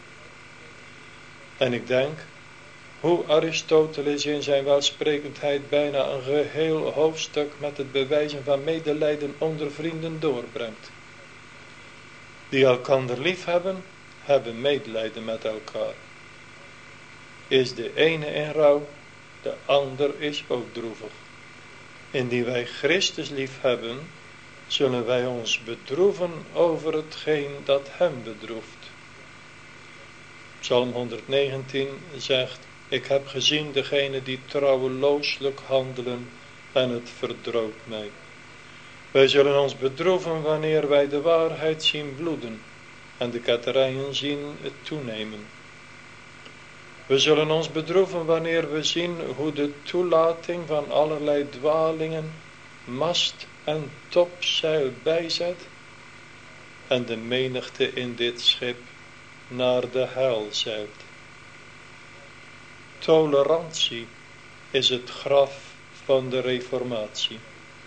En ik denk, hoe Aristoteles in zijn welsprekendheid bijna een geheel hoofdstuk met het bewijzen van medelijden onder vrienden doorbrengt. Die elkander lief hebben, hebben medelijden met elkaar. Is de ene in rouw, de ander is ook droevig. Indien wij Christus lief hebben, zullen wij ons bedroeven over hetgeen dat hem bedroeft. Psalm 119 zegt, ik heb gezien degene die trouwelooslijk handelen en het verdroopt mij. Wij zullen ons bedroeven wanneer wij de waarheid zien bloeden en de ketterijen zien het toenemen. We zullen ons bedroeven wanneer we zien hoe de toelating van allerlei dwalingen mast en topzeil bijzet en de menigte in dit schip naar de hel zeilt. Tolerantie is het graf van de reformatie.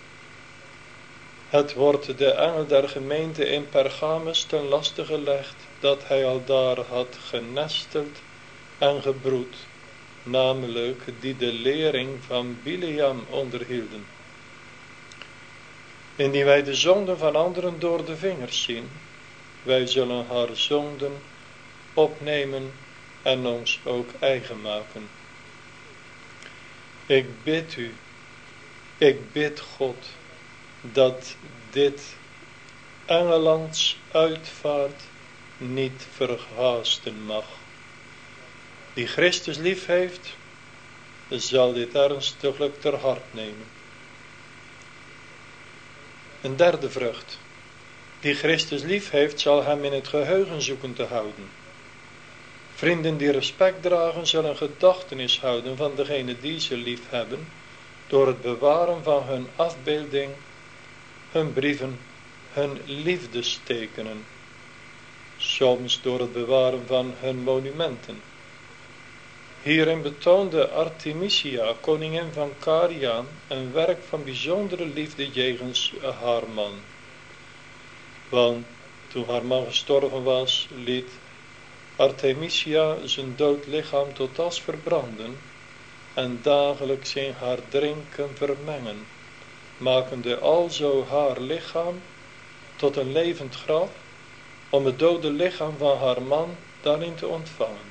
Het wordt de engel der gemeente in Pergamus ten laste gelegd dat hij al daar had genesteld en gebroed, namelijk die de lering van Bileam onderhielden. Indien wij de zonden van anderen door de vingers zien, wij zullen haar zonden opnemen en ons ook eigen maken. Ik bid God, dat dit engelands uitvaart niet verhaasten mag. Die Christus lief heeft, zal dit ernstiglijk ter hart nemen. Een derde vrucht. Die Christus lief heeft, zal hem in het geheugen zoeken te houden. Vrienden die respect dragen, zullen gedachtenis houden van degene die ze lief hebben, door het bewaren van hun afbeelding, hun brieven, hun liefdestekenen. Soms door het bewaren van hun monumenten. Hierin betoonde Artemisia, koningin van Caria, een werk van bijzondere liefde jegens haar man. Want toen haar man gestorven was, liet Artemisia zijn dood lichaam tot as verbranden en dagelijks in haar drinken vermengen, makende alzo haar lichaam tot een levend graf, om het dode lichaam van haar man daarin te ontvangen.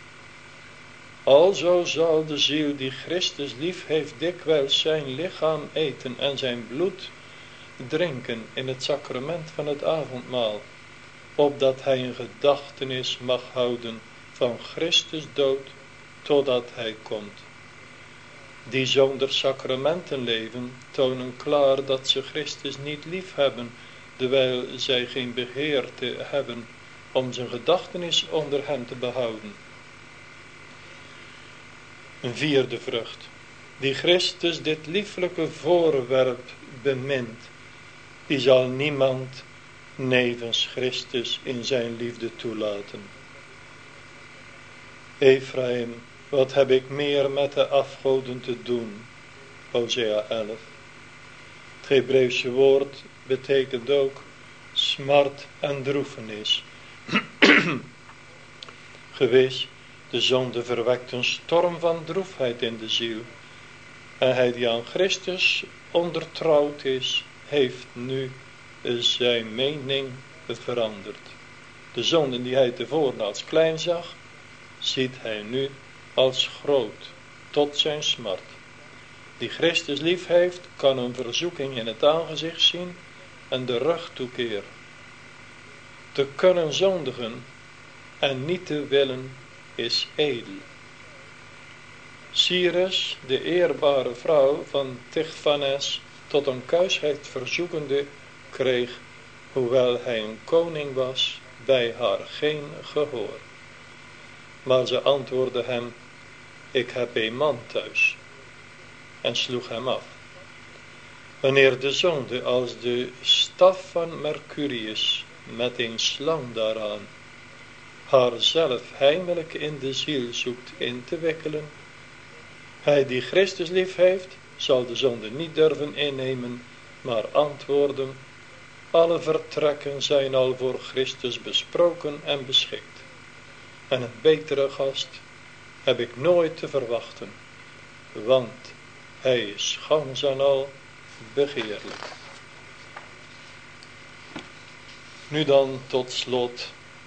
Alzo zal de ziel die Christus lief heeft dikwijls zijn lichaam eten en zijn bloed drinken in het sacrament van het avondmaal, opdat hij een gedachtenis mag houden van Christus dood totdat hij komt. Die zonder sacramenten leven, tonen klaar dat ze Christus niet lief hebben, terwijl zij geen begeerte hebben om zijn gedachtenis onder hen te behouden. Een vierde vrucht. Die Christus dit lieflijke voorwerp bemint, die zal niemand nevens Christus in zijn liefde toelaten. Ephraim, wat heb ik meer met de afgoden te doen? Hosea 11. Het Hebreeuwse woord betekent ook smart en droefenis. Gewis, de zonde verwekt een storm van droefheid in de ziel. En hij die aan Christus ondertrouwd is, heeft nu zijn mening veranderd. De zonden die hij tevoren als klein zag, ziet hij nu als groot, tot zijn smart. Die Christus lief heeft, kan een verzoeking in het aangezicht zien en de rug toekeren. Te kunnen zondigen en niet te willen is edel. Cyrus, de eerbare vrouw van Tigfanes, tot een kuisheid verzoekende, kreeg, hoewel hij een koning was, bij haar geen gehoor. Maar ze antwoordde hem, ik heb een man thuis, en sloeg hem af. Wanneer de zonde als de staf van Mercurius, met een slang daaraan, haar zelf heimelijk in de ziel zoekt in te wikkelen, hij die Christus lief heeft, zal de zonde niet durven innemen, maar antwoorden, alle vertrekken zijn al voor Christus besproken en beschikt. En een betere gast heb ik nooit te verwachten, want hij is gans en al begeerlijk. Nu dan tot slot.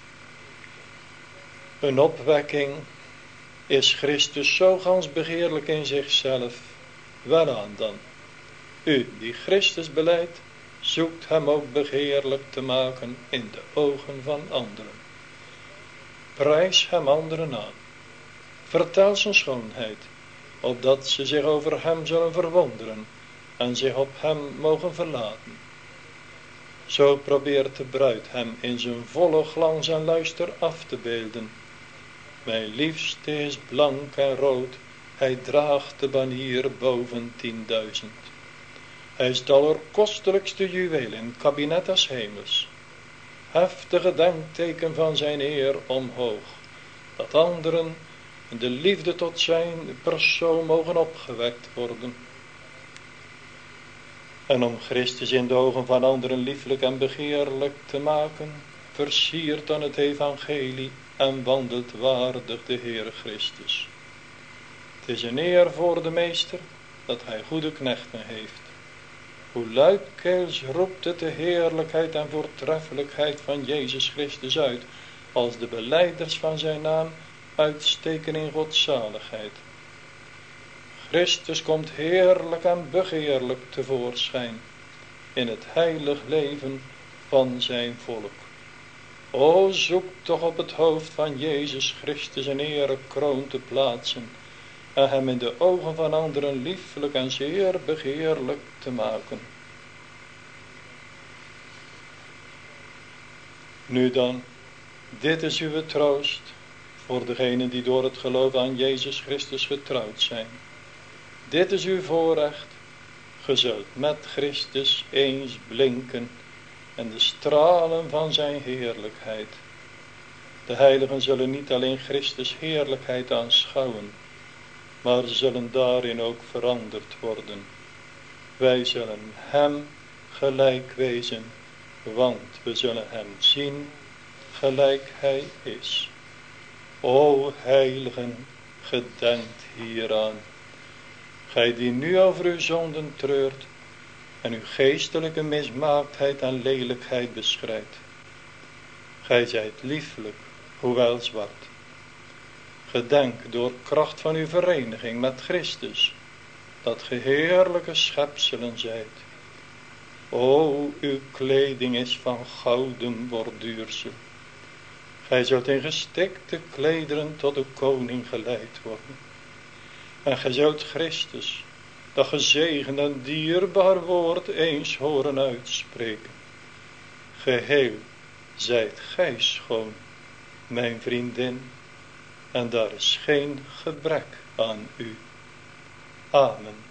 Een opwekking is Christus zo gans begeerlijk in zichzelf. Welaan dan. U die Christus belijdt, zoekt hem ook begeerlijk te maken in de ogen van anderen. Prijs hem anderen aan. Vertel zijn schoonheid, opdat ze zich over hem zullen verwonderen en zich op hem mogen verlaten. Zo probeert de bruid hem in zijn volle glans en luister af te beelden. Mijn liefste is blank en rood, hij draagt de banier boven 10.000. Hij is het allerkostelijkste juweel in het kabinet des hemels. Heftige denkteken van zijn eer omhoog, dat anderen de liefde tot zijn persoon mogen opgewekt worden. En om Christus in de ogen van anderen lieflijk en begeerlijk te maken, versiert dan het evangelie en wandelt waardig de Heere Christus. Het is een eer voor de meester dat hij goede knechten heeft. Hoe luidkeels roept het de heerlijkheid en voortreffelijkheid van Jezus Christus uit, als de belijders van zijn naam uitsteken in godzaligheid. Christus komt heerlijk en begeerlijk tevoorschijn in het heilig leven van zijn volk. O, zoek toch op het hoofd van Jezus Christus een erekroon te plaatsen en hem in de ogen van anderen liefelijk en zeer begeerlijk te maken. Nu dan, dit is uw troost voor degenen die door het geloof aan Jezus Christus getrouwd zijn. Dit is uw voorrecht, ge zult met Christus eens blinken en de stralen van zijn heerlijkheid. De heiligen zullen niet alleen Christus heerlijkheid aanschouwen, maar zullen daarin ook veranderd worden. Wij zullen hem gelijk wezen, want we zullen hem zien gelijk hij is. O heiligen, gedenkt hieraan. Gij die nu over uw zonden treurt en uw geestelijke mismaaktheid en lelijkheid beschrijdt. Gij zijt lieflijk, hoewel zwart. Gedenk door kracht van uw vereniging met Christus, dat ge heerlijke schepselen zijt. O, uw kleding is van gouden borduursel. Gij zult in gestikte klederen tot de koning geleid worden. En gij zult Christus, dat gezegend en dierbaar woord, eens horen uitspreken. Geheel zijt gij schoon, mijn vriendin, en daar is geen gebrek aan u. Amen.